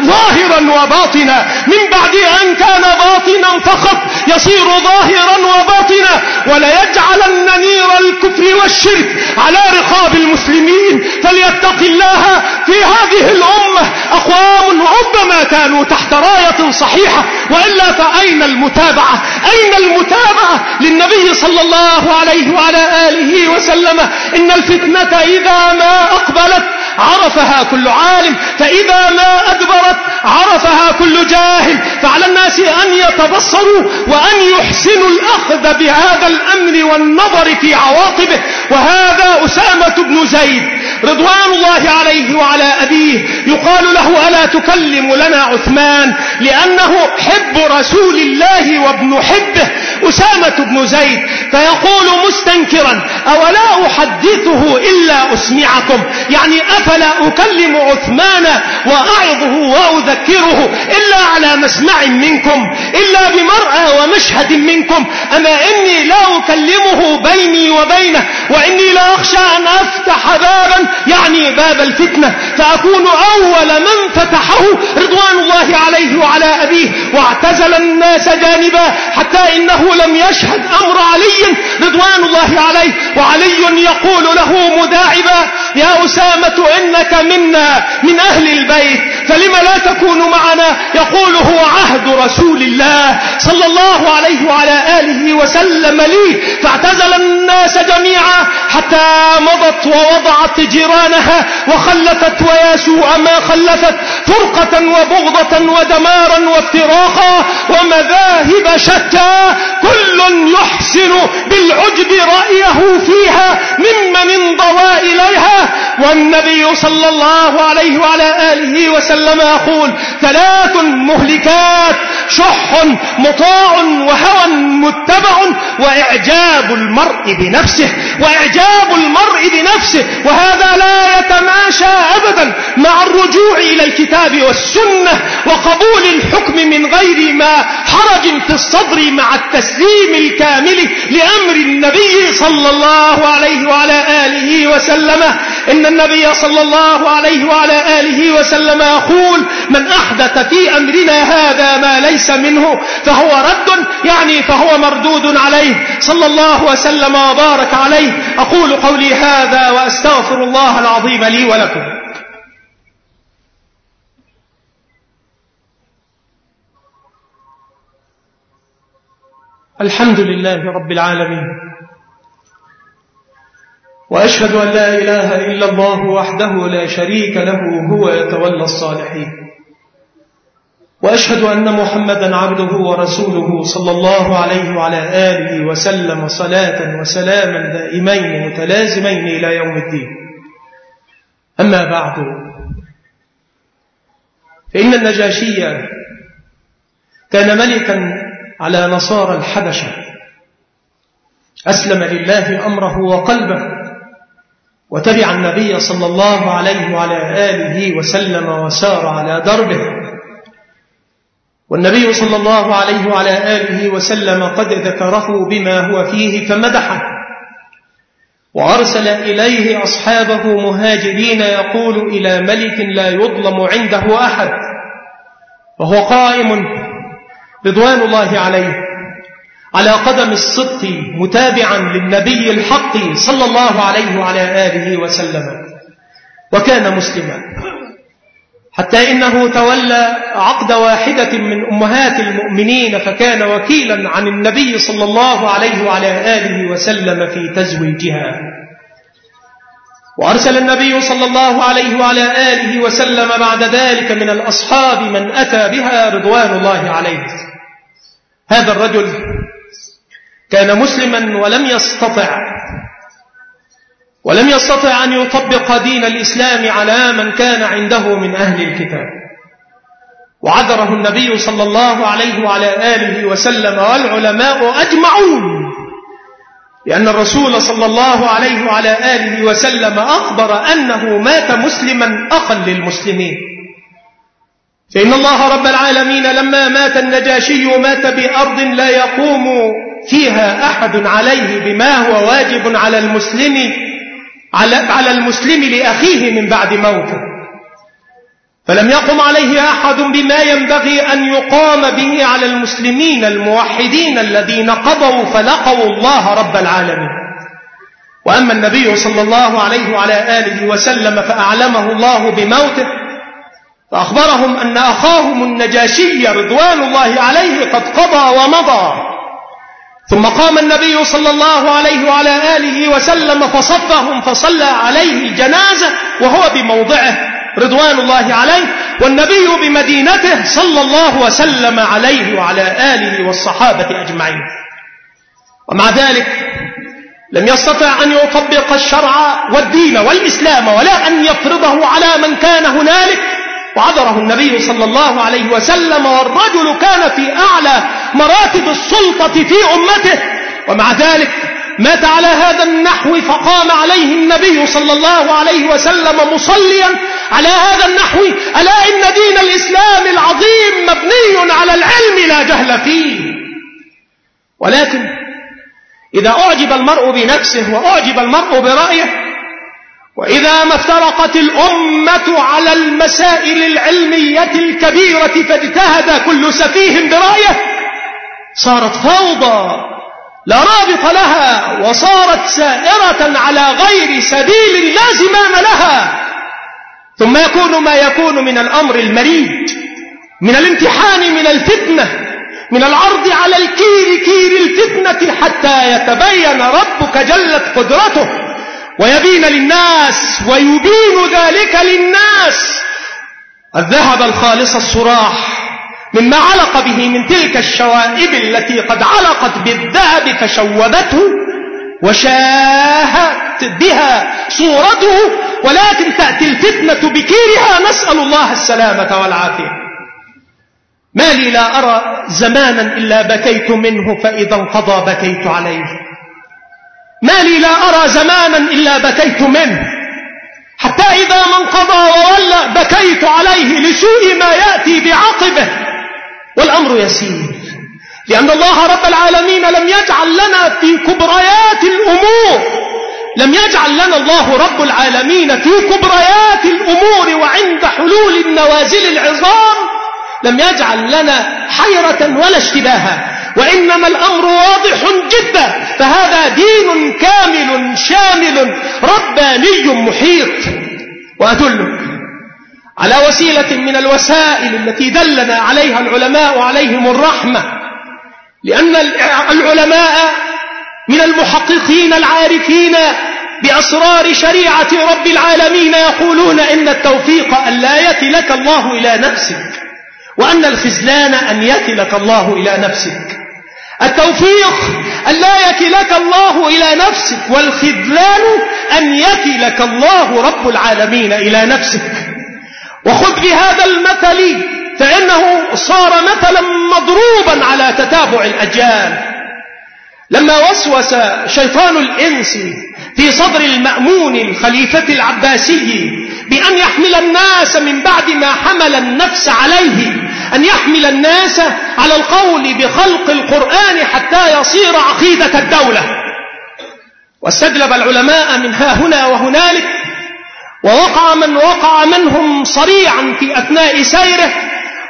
ظاهرا وباطنا، من بعد أن كان باطنا فقط يصير ظاهرا وباطنا، ولا يجعلن نير الكفر والشرك على رقاب المسلمين. فليتق الله في هذه الأمة أقوام ربما كانوا تحت راية صحيحة، وإلا فأين المتابعة؟ أين المتابعة للنبي صلى الله عليه وعلى آله وسلم؟ إن الفتنة إذا ما أقبلت عرفها كل عالم، فإذا ما أدبرت عرفها كل جاهل. فعلى الناس أن يتبصروا وأن يحسنوا الأخذ بهذا الأمر والنظر في عواقبه. وهذا أسامة بن زيد رضوان الله عليه وعلى أبيه يقال له: ألا تكلم لنا عثمان؟ لأنه حب رسول الله وابن حبه أسامة بن زيد، فيقول مستنكرا: أولا أحدثه إلا أسمعكم؟ يعني أفلا أكلم عثمان وأعظه وأذكره إلا على مسمع منكم، إلا بمرأى ومشهد منكم؟ أما إني لا أكلمه بيني وبينه، وإني لا أخشى أن أفتح بابا، يعني باب الفتنة، فأكون أول من فتحه رضوان الله عليه وعلى أبيه. واعتزل الناس جانبا حتى إنه لم يشهد أمر علي رضوان الله عليه، وعلي يقول له مداعبا: يا أسامة إنك منا من أهل البيت، فلم لا تكون معنا؟ يقول: هو عهد رسول الله صلى الله عليه وعلى آله وسلم لي. فاعتزل الناس جميعا حتى مضت ووضعت جيرانها وخلفت، ويا سوء ما خلفت، فرقة وبغضة ودمارا وافتراقا ومذاهب شتى، كل يحسن بالعجب رأيه فيها ممن انضوى إليها. والنبي صلى الله عليه وعلى آله وسلم يقول: ثلاث مهلكات: شح مطاع، وهوى متبع، وإعجاب المرء بنفسه. وإعجاب المرء بنفسه، وهذا لا يتماشى أبدا مع الرجوع إلى الكتاب والسنة وقبول الحكم من غير ما حرج في الصدر، مع التسليم الكامل لأمر النبي صلى الله عليه وعلى آله وسلم. إن النبي صلى الله عليه وعلى آله وسلم يقول: من أحدث في أمرنا هذا ما ليس منه فهو رد، يعني فهو مردود عليه، صلى الله وسلم وبارك عليه. أقول قولي هذا وأستغفر الله العظيم لي ولكم. الحمد لله رب العالمين، وأشهد أن لا إله إلا الله وحده لا شريك له، هو يتولى الصالحين. وأشهد أن محمدا عبده ورسوله صلى الله عليه وعلى آله وسلم صلاة وسلاما دائمين متلازمين إلى يوم الدين. أما بعد، فإن النجاشي كان ملكا على نصارى الحبشة، أسلم لله أمره وقلبه، وتبع النبي صلى الله عليه وعلى آله وسلم وسار على دربه. والنبي صلى الله عليه وعلى آله وسلم قد ذكره بما هو فيه فمدحه، وأرسل إليه أصحابه مهاجرين يقول: إلى ملك لا يظلم عنده أحد، وهو قائم رضوان الله عليه على قدم الصدق متابعا للنبي الحق صلى الله عليه وعلى آله وسلم، وكان مسلما، حتى إنه تولى عقد واحدة من أمهات المؤمنين، فكان وكيلا عن النبي صلى الله عليه وعلى آله وسلم في تزويجها. وأرسل النبي صلى الله عليه وعلى آله وسلم بعد ذلك من الأصحاب من أتى بها رضوان الله عليه. هذا الرجل كان مسلما ولم يستطع ولم يستطع أن يطبق دين الإسلام على من كان عنده من أهل الكتاب، وعذره النبي صلى الله عليه وعلى آله وسلم والعلماء أجمعون، لأن الرسول صلى الله عليه وعلى آله وسلم أخبر أنه مات مسلما أخا للمسلمين. فإن الله رب العالمين لما مات النجاشي مات بأرض لا يقوم فيها أحد عليه بما هو واجب على المسلم على المسلم لأخيه من بعد موته، فلم يقم عليه أحد بما ينبغي أن يقام به على المسلمين الموحدين الذين قضوا فلقوا الله رب العالمين. وأما النبي صلى الله عليه وعلى آله وسلم فأعلمه الله بموته، فأخبرهم أن أخاهم النجاشي رضوان الله عليه قد قضى ومضى. ثم قام النبي صلى الله عليه وعلى آله وسلم فصفهم فصلى عليه الجنازة وهو بموضعه رضوان الله عليه، والنبي بمدينته صلى الله وسلم عليه وعلى آله والصحابة أجمعين. ومع ذلك لم يستطع أن يطبق الشرع والدين والإسلام ولا أن يفرضه على من كان هنالك، وعذره النبي صلى الله عليه وسلم، والرجل كان في أعلى مراتب السلطة في أمته، ومع ذلك مات على هذا النحو، فقام عليه النبي صلى الله عليه وسلم مصليا على هذا النحو: ألا إن دين الإسلام العظيم مبني على العلم لا جهل فيه. ولكن إذا أعجب المرء بنفسه وأعجب المرء برأيه، وإذا ما افترقت الأمة على المسائل العلمية الكبيرة فاجتهد كل سفيه برأيه، صارت فوضى لا رابط لها، وصارت سائرة على غير سبيل لا زمام لها. ثم يكون ما يكون من الأمر المريج، من الامتحان، من الفتنة، من العرض على الكير كير الفتنة، حتى يتبين ربك جلت قدرته ويبين للناس ويبين ذلك للناس الذهب الخالص الصراح مما علق به من تلك الشوائب التي قد علقت بالذهب فشوبته وشاهت بها صورته، ولكن تأتي الفتنة بكيرها، نسأل الله السلامة والعافية. ما لي لا أرى زمانا إلا بكيت منه، فإذا انقضى بكيت عليه. ما لي لا أرى زمانا إلا بكيت منه، حتى إذا ما انقضى وولى بكيت عليه لسوء ما يأتي بعقبه. والأمر يسير، لأن الله رب العالمين لم يجعل لنا في كبريات الأمور، لم يجعل لنا الله رب العالمين في كبريات الأمور وعند حلول النوازل العظام لم يجعل لنا حيرة ولا اشتباها، وإنما الأمر واضح جدا. فهذا دين كامل شامل رباني محيط. وأدلك على وسيلة من الوسائل التي دلنا عليها العلماء عليهم الرحمة، لأن العلماء من المحققين العارفين بأسرار شريعة رب العالمين يقولون إن التوفيق أن لا يكلك الله إلى نفسك، وأن الخذلان أن يكلك الله إلى نفسك. التوفيق أن لا يكلك الله إلى نفسك، والخذلان أن يكلك الله رب العالمين إلى نفسك. وخذ بهذا المثل فإنه صار مثلا مضروبا على تتابع الأجيال. لما وسوس شيطان الإنس في صدر المأمون الخليفة العباسي بأن يحمل الناس من بعد ما حمل النفس عليه، أن يحمل الناس على القول بخلق القرآن حتى يصير عقيدة الدولة، واستجلب العلماء من ها هنا وهنالك، ووقع من وقع منهم صريعا في أثناء سيره،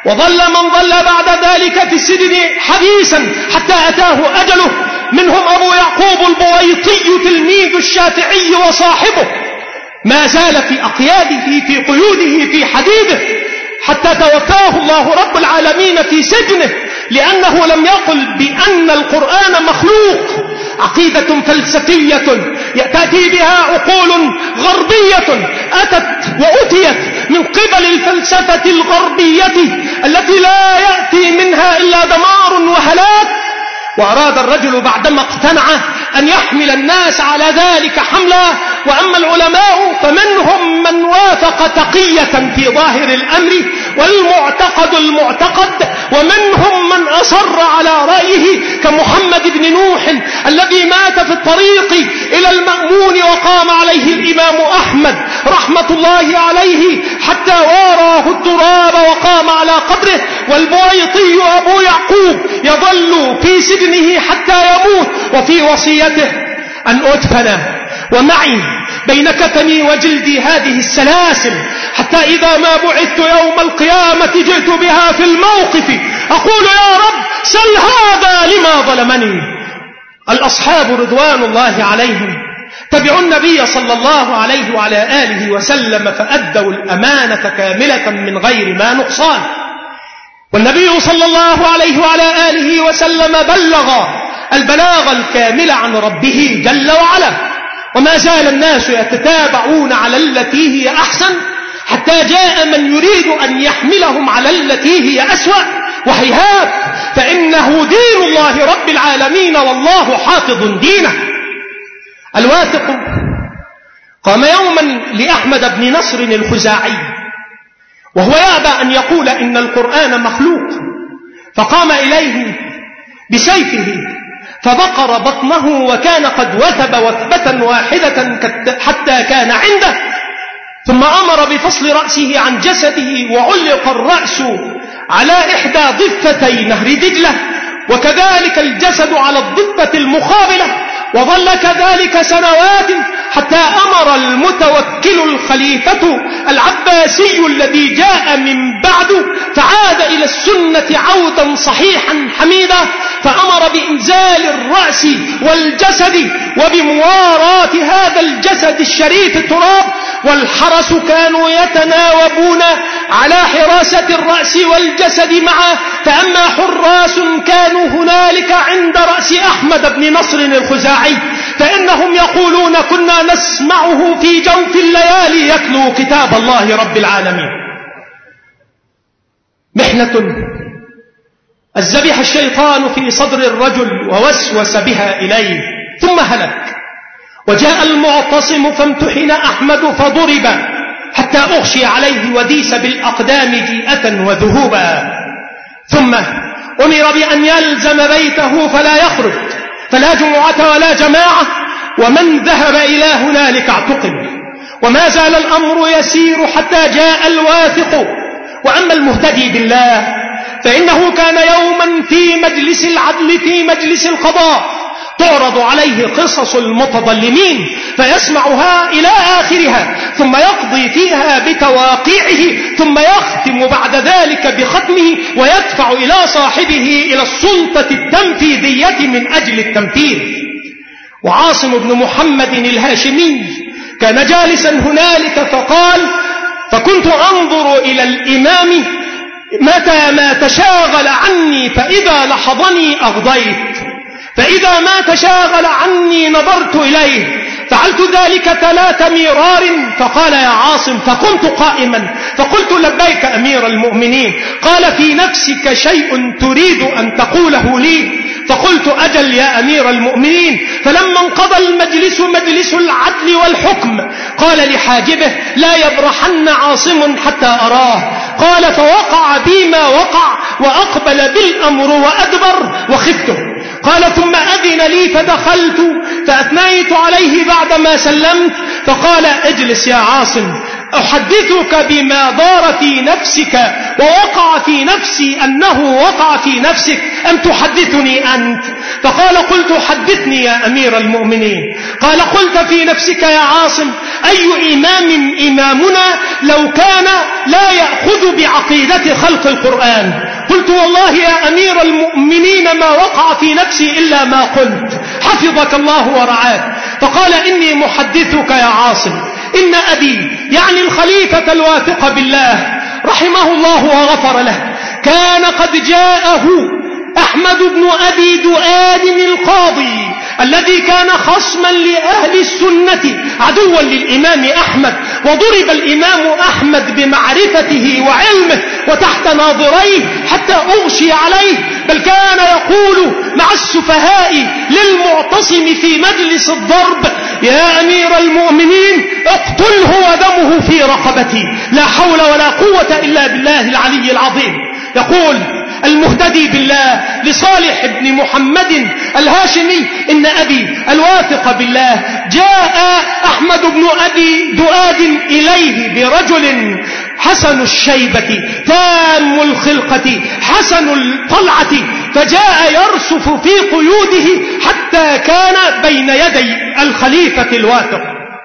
وظل من ظل بعد ذلك في السجن حديثا حتى أتاه أجله، منهم أبو يعقوب البويطي تلميذ الشافعي وصاحبه، ما زال في أقياده في قيوده في حديده حتى توفاه الله رب العالمين في سجنه، لأنه لم يقل بأن القرآن مخلوق. عقيدة فلسفية تأتي بها عقول غربية أتت وأتيت من قبل الفلسفة الغربية التي لا يأتي منها إلا دمار وهلاك. وأراد الرجل بعدما اقتنع أن يحمل الناس على ذلك حملا. وأما العلماء فمنهم من وافق تقية في ظاهر الأمر والمعتقد المعتقد، ومنهم من أصر على رأيه كمحمد بن نوح الذي مات في الطريق إلى المأمون وقام عليه الإمام أحمد رحمة الله عليه حتى واراه التراب وقام على قبره. والبويطي أبو يعقوب يظل في سجنه حتى يموت، وفي وصيته أن أدفن ومعي بين كفني وجلدي هذه السلاسل، حتى إذا ما بعثت يوم القيامة جئت بها في الموقف أقول يا رب سل هذا لما ظلمني. الأصحاب رضوان الله عليهم تبعوا النبي صلى الله عليه وعلى آله وسلم فأدوا الأمانة كاملة من غير ما نقصان، والنبي صلى الله عليه وعلى آله وسلم بلغ البلاغ الكامل عن ربه جل وعلا. وما زال الناس يتتابعون على التي هي أحسن حتى جاء من يريد أن يحملهم على التي هي أسوأ، وهيهات، فإنه دين الله رب العالمين والله حافظ دينه. الواثق قام يوما لأحمد بن نصر الخزاعي وهو يأبى أن يقول إن القرآن مخلوق، فقام إليه بسيفه فبقر بطنه وكان قد وثب وثبة واحدة حتى كان عنده، ثم أمر بفصل رأسه عن جسده وعلق الرأس على إحدى ضفتي نهر دجلة، وكذلك الجسد على الضفة المقابلة، وظل كذلك سنوات حتى أمر المتوكل الخليفة العباسي الذي جاء من بعد فعاد إلى السنة عودا صحيحا حميدا، فأمر بإنزال الرأس والجسد وبمواراة هذا الجسد الشريف التراب، والحرس كانوا يتناوبون على حراسة الرأس والجسد معه، فأما حراس كانوا هنالك عند رأس أحمد بن نصر الخزاعي فإنهم يقولون كنا نسمعه في جوف الليالي يتلو كتاب الله رب العالمين. محنة الذبح الشيطان في صدر الرجل ووسوس بها إليه ثم هلك، وجاء المعتصم فامتحن أحمد فضرب حتى أغشي عليه وديس بالأقدام جيئة وذهوبا، ثم أمر بأن يلزم بيته فلا يخرج، فلا جمعة ولا جماعة، ومن ذهب إلى هنالك اعتقل. وما زال الأمر يسير حتى جاء الواثق. وأما المهتدي بالله فإنه كان يوما في مجلس العدل في مجلس القضاء تعرض عليه قصص المتظلمين فيسمعها إلى آخرها ثم يقضي فيها بتواقيعه، ثم يختم بعد ذلك بختمه ويدفع إلى صاحبه إلى السلطة التنفيذية من أجل التنفيذ. وعاصم بن محمد الهاشمي كان جالسا هنالك فقال: فكنت أنظر إلى الإمام متى ما تشاغل عني فإذا لحظني أغضيت، فإذا ما تشاغل عني نظرت إليه، فعلت ذلك ثلاث مرار. فقال: يا عاصم، فكنت قائما فقلت: لبيك أمير المؤمنين. قال: في نفسك شيء تريد أن تقوله لي؟ فقلت: أجل يا أمير المؤمنين. فلما انقضى المجلس مجلس العدل والحكم قال لحاجبه: لا يبرحن عاصم حتى أراه. قال: فوقع بي ما وقع وأقبل بالأمر وأدبر وخفته. قال: ثم أذن لي فدخلت فأثنيت عليه بعدما سلمت، فقال: اجلس يا عاصم. أحدثك بما دار في نفسك ووقع في نفسي أنه وقع في نفسك أم تحدثني أنت؟ فقال قلت حدثني يا أمير المؤمنين. قال قلت في نفسك يا عاصم أي إمام إمامنا لو كان لا يأخذ بعقيدة خلق القرآن؟ قلت والله يا أمير المؤمنين ما وقع في نفسي إلا ما قلت، حفظك الله ورعاك. فقال إني محدثك يا عاصم إن أبي يعني الخليفة الواثق بالله رحمه الله وغفر له كان قد جاءه أحمد بن أبي دؤاد القاضي الذي كان خصما لأهل السنة عدوا للإمام أحمد، وضرب الإمام أحمد بمعرفته وعلمه وتحت ناظريه حتى أغشي عليه، بل كان يقول مع السفهاء للمعتصم في مجلس الضرب يا أمير المؤمنين اقتله ودمه في رقبتي، لا حول ولا قوة إلا بالله العلي العظيم. يقول المهتدي بالله لصالح بن محمد الهاشمي إن أبي الواثق بالله جاء أحمد بن أبي دؤاد إليه برجل حسن الشيبة تام الخلقة حسن الطلعة، فجاء يرسف في قيوده حتى كان بين يدي الخليفة الواثق،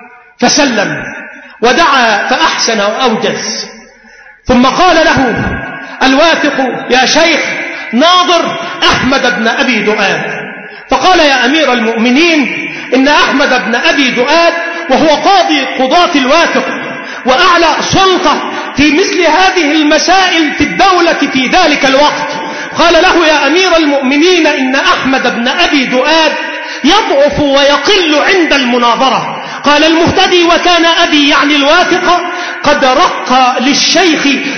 فسلم ودعا فأحسن وأوجز، ثم قال له الواثق يا شيخ ناظر أحمد بن أبي دؤاد. فقال يا أمير المؤمنين إن أحمد بن أبي دؤاد وهو قاضي قضاة الواثق وأعلى سلطة في مثل هذه المسائل في الدولة في ذلك الوقت. قال له يا أمير المؤمنين إن أحمد بن أبي دؤاد يضعف ويقل عند المناظرة. قال المهتدي وكان أبي يعني الواثق قد رق للشيخ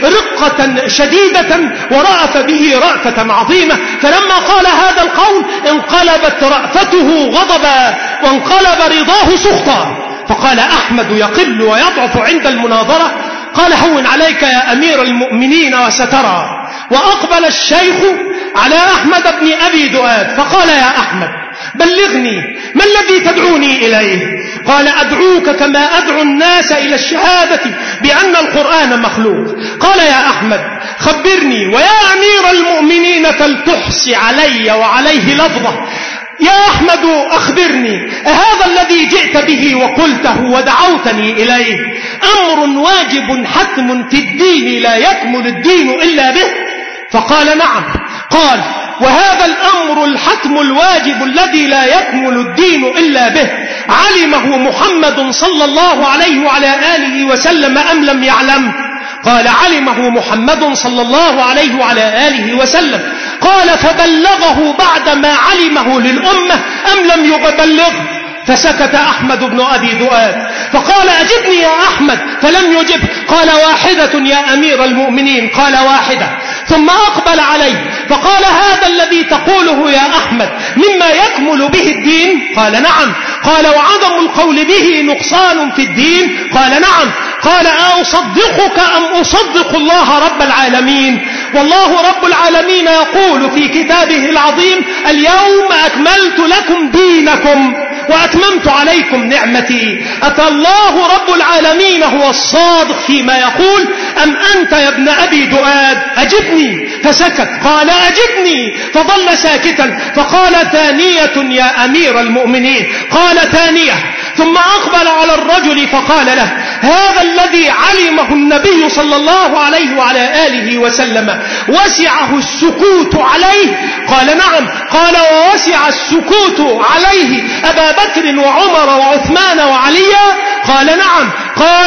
رقة شديدة ورأف به رأفة عظيمة، فلما قال هذا القول انقلبت رأفته غضبا وانقلب رضاه سخطا. فقال أحمد يقل ويضعف عند المناظرة. قال هون عليك يا أمير المؤمنين وسترى. وأقبل الشيخ على أحمد بن أبي دؤاد فقال يا أحمد بلغني ما الذي تدعوني إليه؟ قال أدعوك كما أدعو الناس إلى الشهادة بأن القرآن مخلوق. قال يا أحمد خبرني ويا أمير المؤمنين فلتحص علي وعليه لفظة. يا أحمد أخبرني هذا الذي جئت به وقلته ودعوتني إليه أمر واجب حتم في الدين لا يكمل الدين إلا به؟ فقال نعم. قال وهذا الأمر الحتم الواجب الذي لا يكمل الدين إلا به علمه محمد صلى الله عليه وعلى آله وسلم أم لم يعلم؟ قال علمه محمد صلى الله عليه وعلى آله وسلم. قال فبلغه بعدما علمه للأمة أم لم يبلغ؟ فسكت أحمد بن أبي دؤاد فقال أجبني يا أحمد فلم يجب. قال واحدة يا أمير المؤمنين. قال واحدة. ثم أقبل عليه فقال هذا الذي تقوله يا أحمد مما يكمل به الدين؟ قال نعم. قال وعدم القول به نقصان في الدين؟ قال نعم. قال أصدقك أم أصدق الله رب العالمين؟ والله رب العالمين يقول في كتابه العظيم اليوم أكملت لكم دينكم وأتممت عليكم نعمتي. أتى الله رب العالمين هو الصادق فيما يقول أم أنت يا ابن أبي دؤاد؟ أجبني. فسكت. قال أجبني. فظل ساكتا. فقال ثانية يا أمير المؤمنين. قال ثانية. ثم أقبل على الرجل فقال له هذا الذي علمه النبي صلى الله عليه وعلى آله وسلم وسعه السكوت عليه؟ قال نعم. قال ووسع السكوت عليه أبا بكر وعمر وعثمان وعليا؟ قال نعم. قال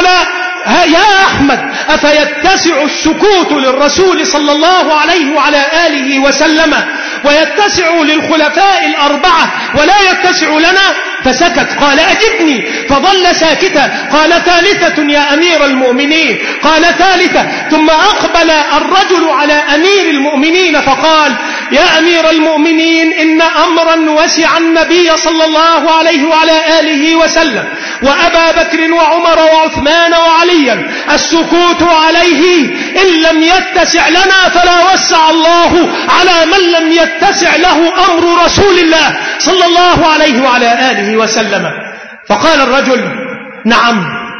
يا أحمد أفيتسع السكوت للرسول صلى الله عليه وعلى آله وسلم ويتسع للخلفاء الأربعة ولا يتسع لنا؟ فسكت. قال أجبني. فظل ساكتا. قال ثالثة يا أمير المؤمنين. قال ثالثة. ثم أقبل الرجل على أمير المؤمنين فقال يا أمير المؤمنين إن أمرا وسع النبي صلى الله عليه وعلى آله وسلم وأبا بكر وعمر وعثمان وعليا السكوت عليه إن لم يتسع لنا فلا وسع الله على من لم يتسع له أمر رسول الله صلى الله عليه وعلى آله وسلم. فقال الرجل نعم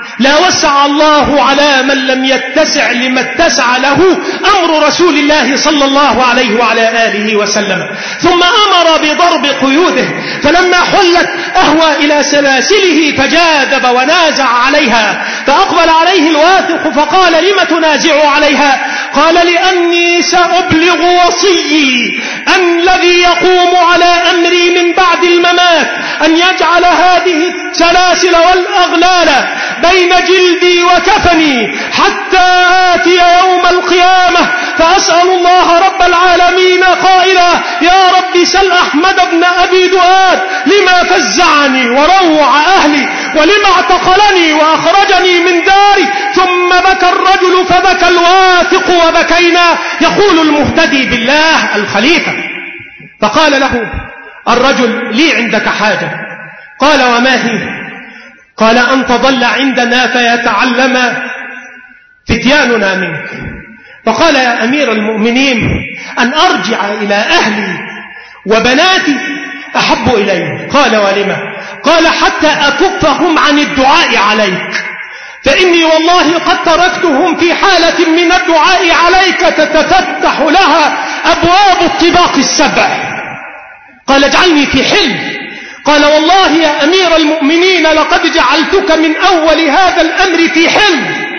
لا وسع الله على من لم يتسع لما اتسع له أمر رسول الله صلى الله عليه وعلى آله وسلم. ثم أمر بضرب قيوده، فلما حلت أهوى إلى سلاسله فجاذب ونازع عليها، فأقبل عليه الواثق فقال: لم تنازع عليها؟ قال: لأني سأبلغ وصيي الذي يقوم على أمري من بعد الممات أن يجعل هذه السلاسل والأغلال بين جلدي وكفني حتى آتي يوم القيامة فأسأل الله رب العالمين قائلا: يا رب سل أحمد بن أبي دؤاد لما فزعني وروع أهلي ولما اعتقلني وأخرجني من داري. ثم بكى الرجل فبكى الواثق وبكينا. يقول المهتدي بالله الخليفة: فقال له الرجل: لي عندك حاجة. قال: وما هي؟ قال: أن تظل عندنا فيتعلم فتياننا منك. فقال: يا أمير المؤمنين، أن أرجع إلى أهلي وبناتي أحب إلي. قال: ولما؟ قال: حتى أكفهم عن الدعاء عليك، فإني والله قد تركتهم في حالة من الدعاء عليك تتفتح لها أبواب الطباق السبع. قال: اجعلني في حلم. قال: والله يا أمير المؤمنين لقد جعلتك من أول هذا الأمر في حلم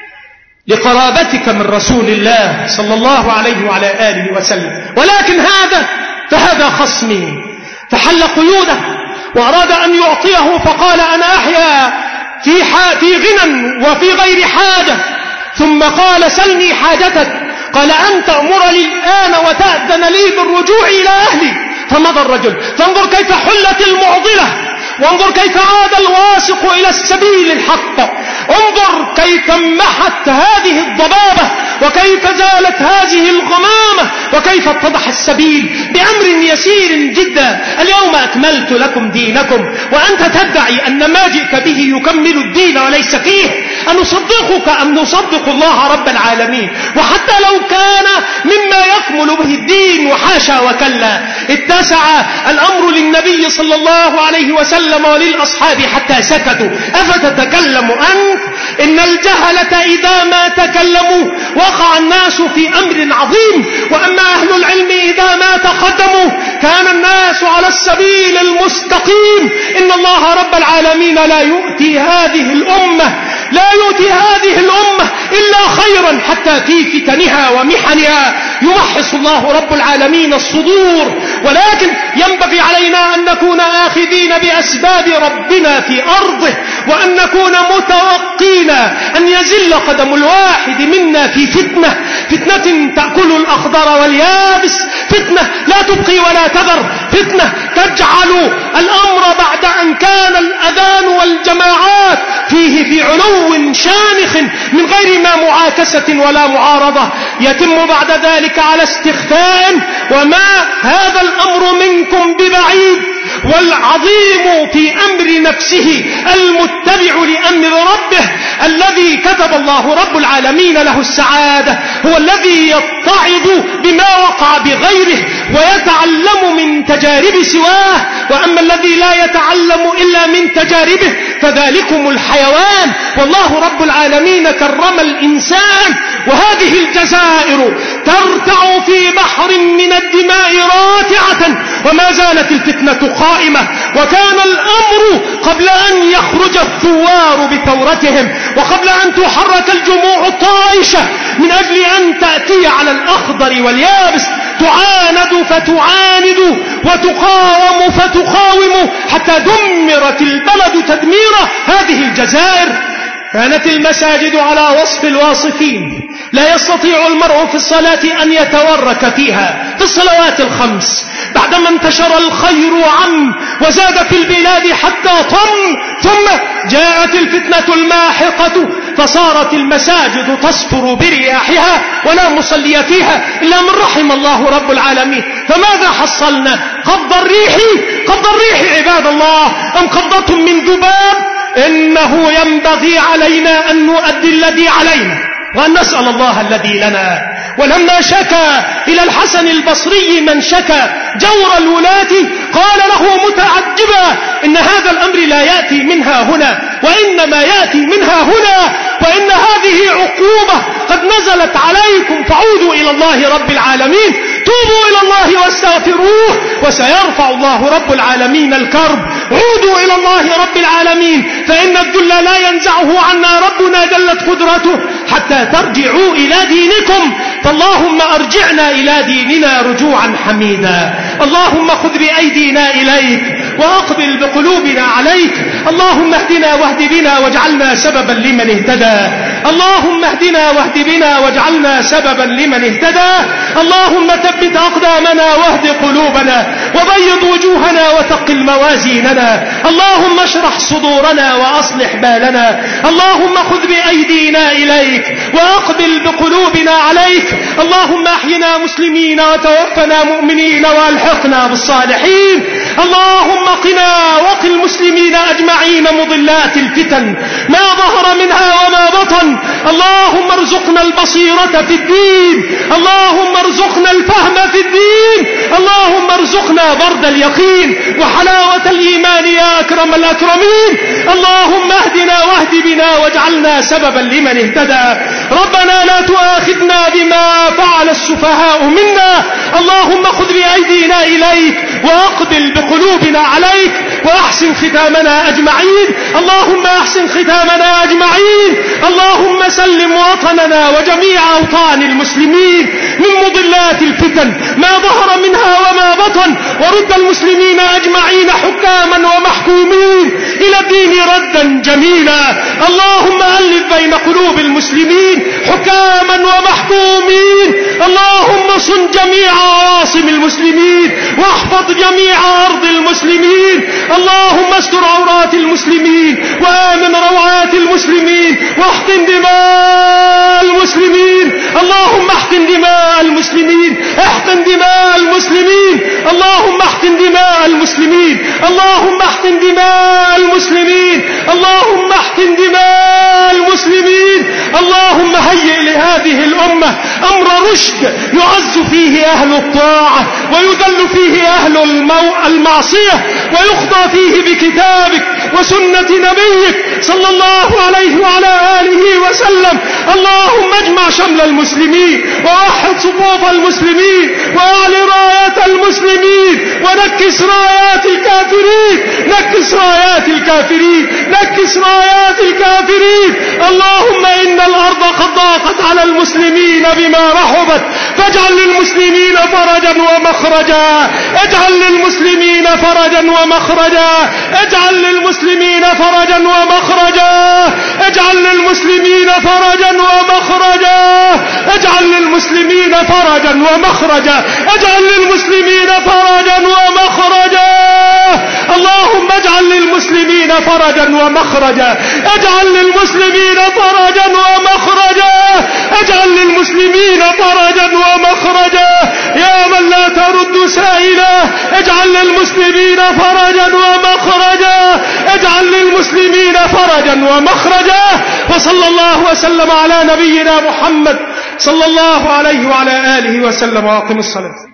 لقرابتك من رسول الله صلى الله عليه وعلى آله وسلم، ولكن هذا فهذا خصمي. فحل قيوده وأراد أن يعطيه، فقال: أنا أحيا في, في غنى وفي غير حاجة. ثم قال: سلني حاجتك. قال: أن تأمرني الآن وتأذن لي بالرجوع إلى أهلي. فمضى الرجل. فانظر كيف حلت المعضلة، وانظر كيف عاد الواثق إلى السبيل الحق، انظر كيف محت هذه الضبابة وكيف زالت هذه الغمامة وكيف اتضح السبيل بأمر يسير جدا. اليوم أكملت لكم دينكم، وأنت تدعي أن ما جئت به يكمل الدين وليس فيه. أن نصدقك أم نصدق الله رب العالمين؟ وحتى لو كان مما يكمل به الدين، وحاشا وكلا، اتسع الأمر للنبي صلى الله عليه وسلم وللأصحاب حتى سكتوا. أفتتكلم أنت؟ إن الجهلة إذا ما تكلموا وقع الناس في أمر عظيم، وأما أهل العلم إذا ما تقدموا كان الناس على السبيل المستقيم. إن الله رب العالمين لا يؤتي هذه الأمة لا يؤتي هذه الأمة إلا خيرا، حتى في فتنها ومحنها يمحص الله رب العالمين الصدور. ولكن ينبغي علينا أن نكون آخذين بأسباب ربنا في أرضه، وأن نكون متوقين أن يزل قدم الواحد منا في فتنة فتنة تأكل الأخضر واليابس، فتنة لا تبقي ولا تذر، فتنة تجعل الأمر بعد أن كان الأذان والجماعات فيه في علو شامخ من غير ما معاكسة ولا معارضة، يتم بعد ذلك على استخفاء. وما هذا الأمر منكم ببعيد، والعظيم في أمر نفسه المتبع لأمر ربه الذي كتب الله رب العالمين له السعادة هو الذي يتعظ بما وقع بغيره ويتعلم من تجارب سواه. وأما الذي لا يتعلم إلا من تجاربه فذلكم الحيوان. والله رب العالمين كرم الإنسان، وهذه الجزائر ترتع في بحر من الدماء راتعة، وما زالت الفتنة قائمة. وكان الأمر قبل أن يخرج الثوار بثورتهم، وقبل أن تحرك الجموع الطائشة من أجل أن تأتي على الأخضر واليابس، تعاند فتعاند وتقاوم فتقاوم حتى دمرت البلد تدميرا. هذه الجزائر كانت المساجد على وصف الواصفين، لا يستطيع المرء في الصلاة أن يتورك فيها في الصلوات الخمس، بعدما انتشر الخير وعم وزاد في البلاد حتى طم. ثم جاءت الفتنة الماحقة فصارت المساجد تصفر برياحها ولا مصلي فيها إلا من رحم الله رب العالمين. فماذا حصلنا؟ قبض الريح قبض الريح عباد الله، أم قبضة من ذباب؟ إنه ينبغي علينا أن نؤدي الذي علينا وأن نسأل الله الذي لنا. ولما شكى إلى الحسن البصري من شكى جور الولاة قال له متعجبا: إن هذا الأمر لا يأتي منها هنا، وإن إنما يأتي منها هنا، وإن هذه عقوبة قد نزلت عليكم، فعودوا إلى الله رب العالمين، توبوا إلى الله واستغفروه، وسيرفع الله رب العالمين الكرب. عودوا إلى الله رب العالمين، فإن الذل لا ينزعه عنا ربنا جلت قدرته حتى ترجعوا إلى دينكم. فاللهم أرجعنا إلى ديننا رجوعا حميدا. اللهم خذ بأيدينا إليك وأقبل بقلوبنا عليك. اللهم اهدنا واهد بنا واجعلنا سببا لمن اهتدى. اللهم اهدنا واهد بنا واجعلنا سببا لمن اهتدى. اللهم ثبت أقدامنا واهد قلوبنا وبيض وجوهنا وثقل موازيننا. اللهم اشرح صدورنا وأصلح بالنا. اللهم خذ بأيدينا إليك وأقبل بقلوبنا عليك. اللهم أحينا مسلمين وتوفنا مؤمنين والحقنا بالصالحين. اللهم قنا وقل المسلمين أجمعين مضلات الفتن ما ظهر منها وما بطن. اللهم ارزقنا البصيرة في الدين. اللهم ارزقنا الفهم في الدين. اللهم ارزقنا برد اليقين وحلاوة الإيمان يا أكرم الأكرمين. اللهم اهدنا واهد بنا واجعلنا سببا لمن اهتدى. ربنا لا تؤاخذنا بما فعل السفهاء منا. اللهم خذ بأيدينا إليك وأقبل بقلوبنا عليك وأحسن ختامنا أجمعين. اللهم أحسن ختامنا أجمعين. اللهم سلم وطننا وجميع أوطان المسلمين من مضلات الفتن ما ظهر منها وما بطن، ورد المسلمين أجمعين حكاما ومحكومين إلى الدين ردا جميلا. اللهم ألف بين قلوب المسلمين حكاما ومحكومين. اللهم صن جميع عواصم المسلمين واحفظ جميع أرض المسلمين. اللهم استر عورات المسلمين وآمن روعات المسلمين واحقن دماء المسلمين. اللهم احقن دماء المسلمين. احقن دماء المسلمين. اللهم احقن دماء المسلمين. اللهم احقن دماء المسلمين. اللهم احقن دماء المسلمين. اللهم هيئ لهذه الأمة أمر رشد يعز فيه أهل الطاعة ويذل فيه أهل المعصية ويخضى فيه بكتابك وسنة نبيك صلى الله عليه وعلى آله وسلم. اللهم اجمع شمل المسلمين ووحد صفوف المسلمين وأعل رايات المسلمين ونكس رايات الكافرين. نكس رايات الكافرين. نكس رايات الكافرين. اللهم إن الأرض قد ضاقت على المسلمين بما رحبت، فاجعل للمسلمين فرجا ومخرجا. اجعل للمسلمين فرجا ومخرجا. اجعل للمسلمين فرجا ومخرجا. اجعل للمسلمين فرجا ومخرجا. اجعل للمسلمين فرجا ومخرجا. اجعل للمسلمين فرجا ومخرجا. اللهم اجعل للمسلمين فرجا ومخرجا. اجعل للمسلمين فرجا ومخرجا. اجعل للمسلمين فرجا ومخرجا. يا من لا ترد سائلا اجعل للمسلمين فرجا ومخرجا. اجعل للمسلمين فرجا ومخرجا. وصلى الله وسلم على نبينا محمد صلى الله عليه وعلى آله وسلم. واقم الصلاة.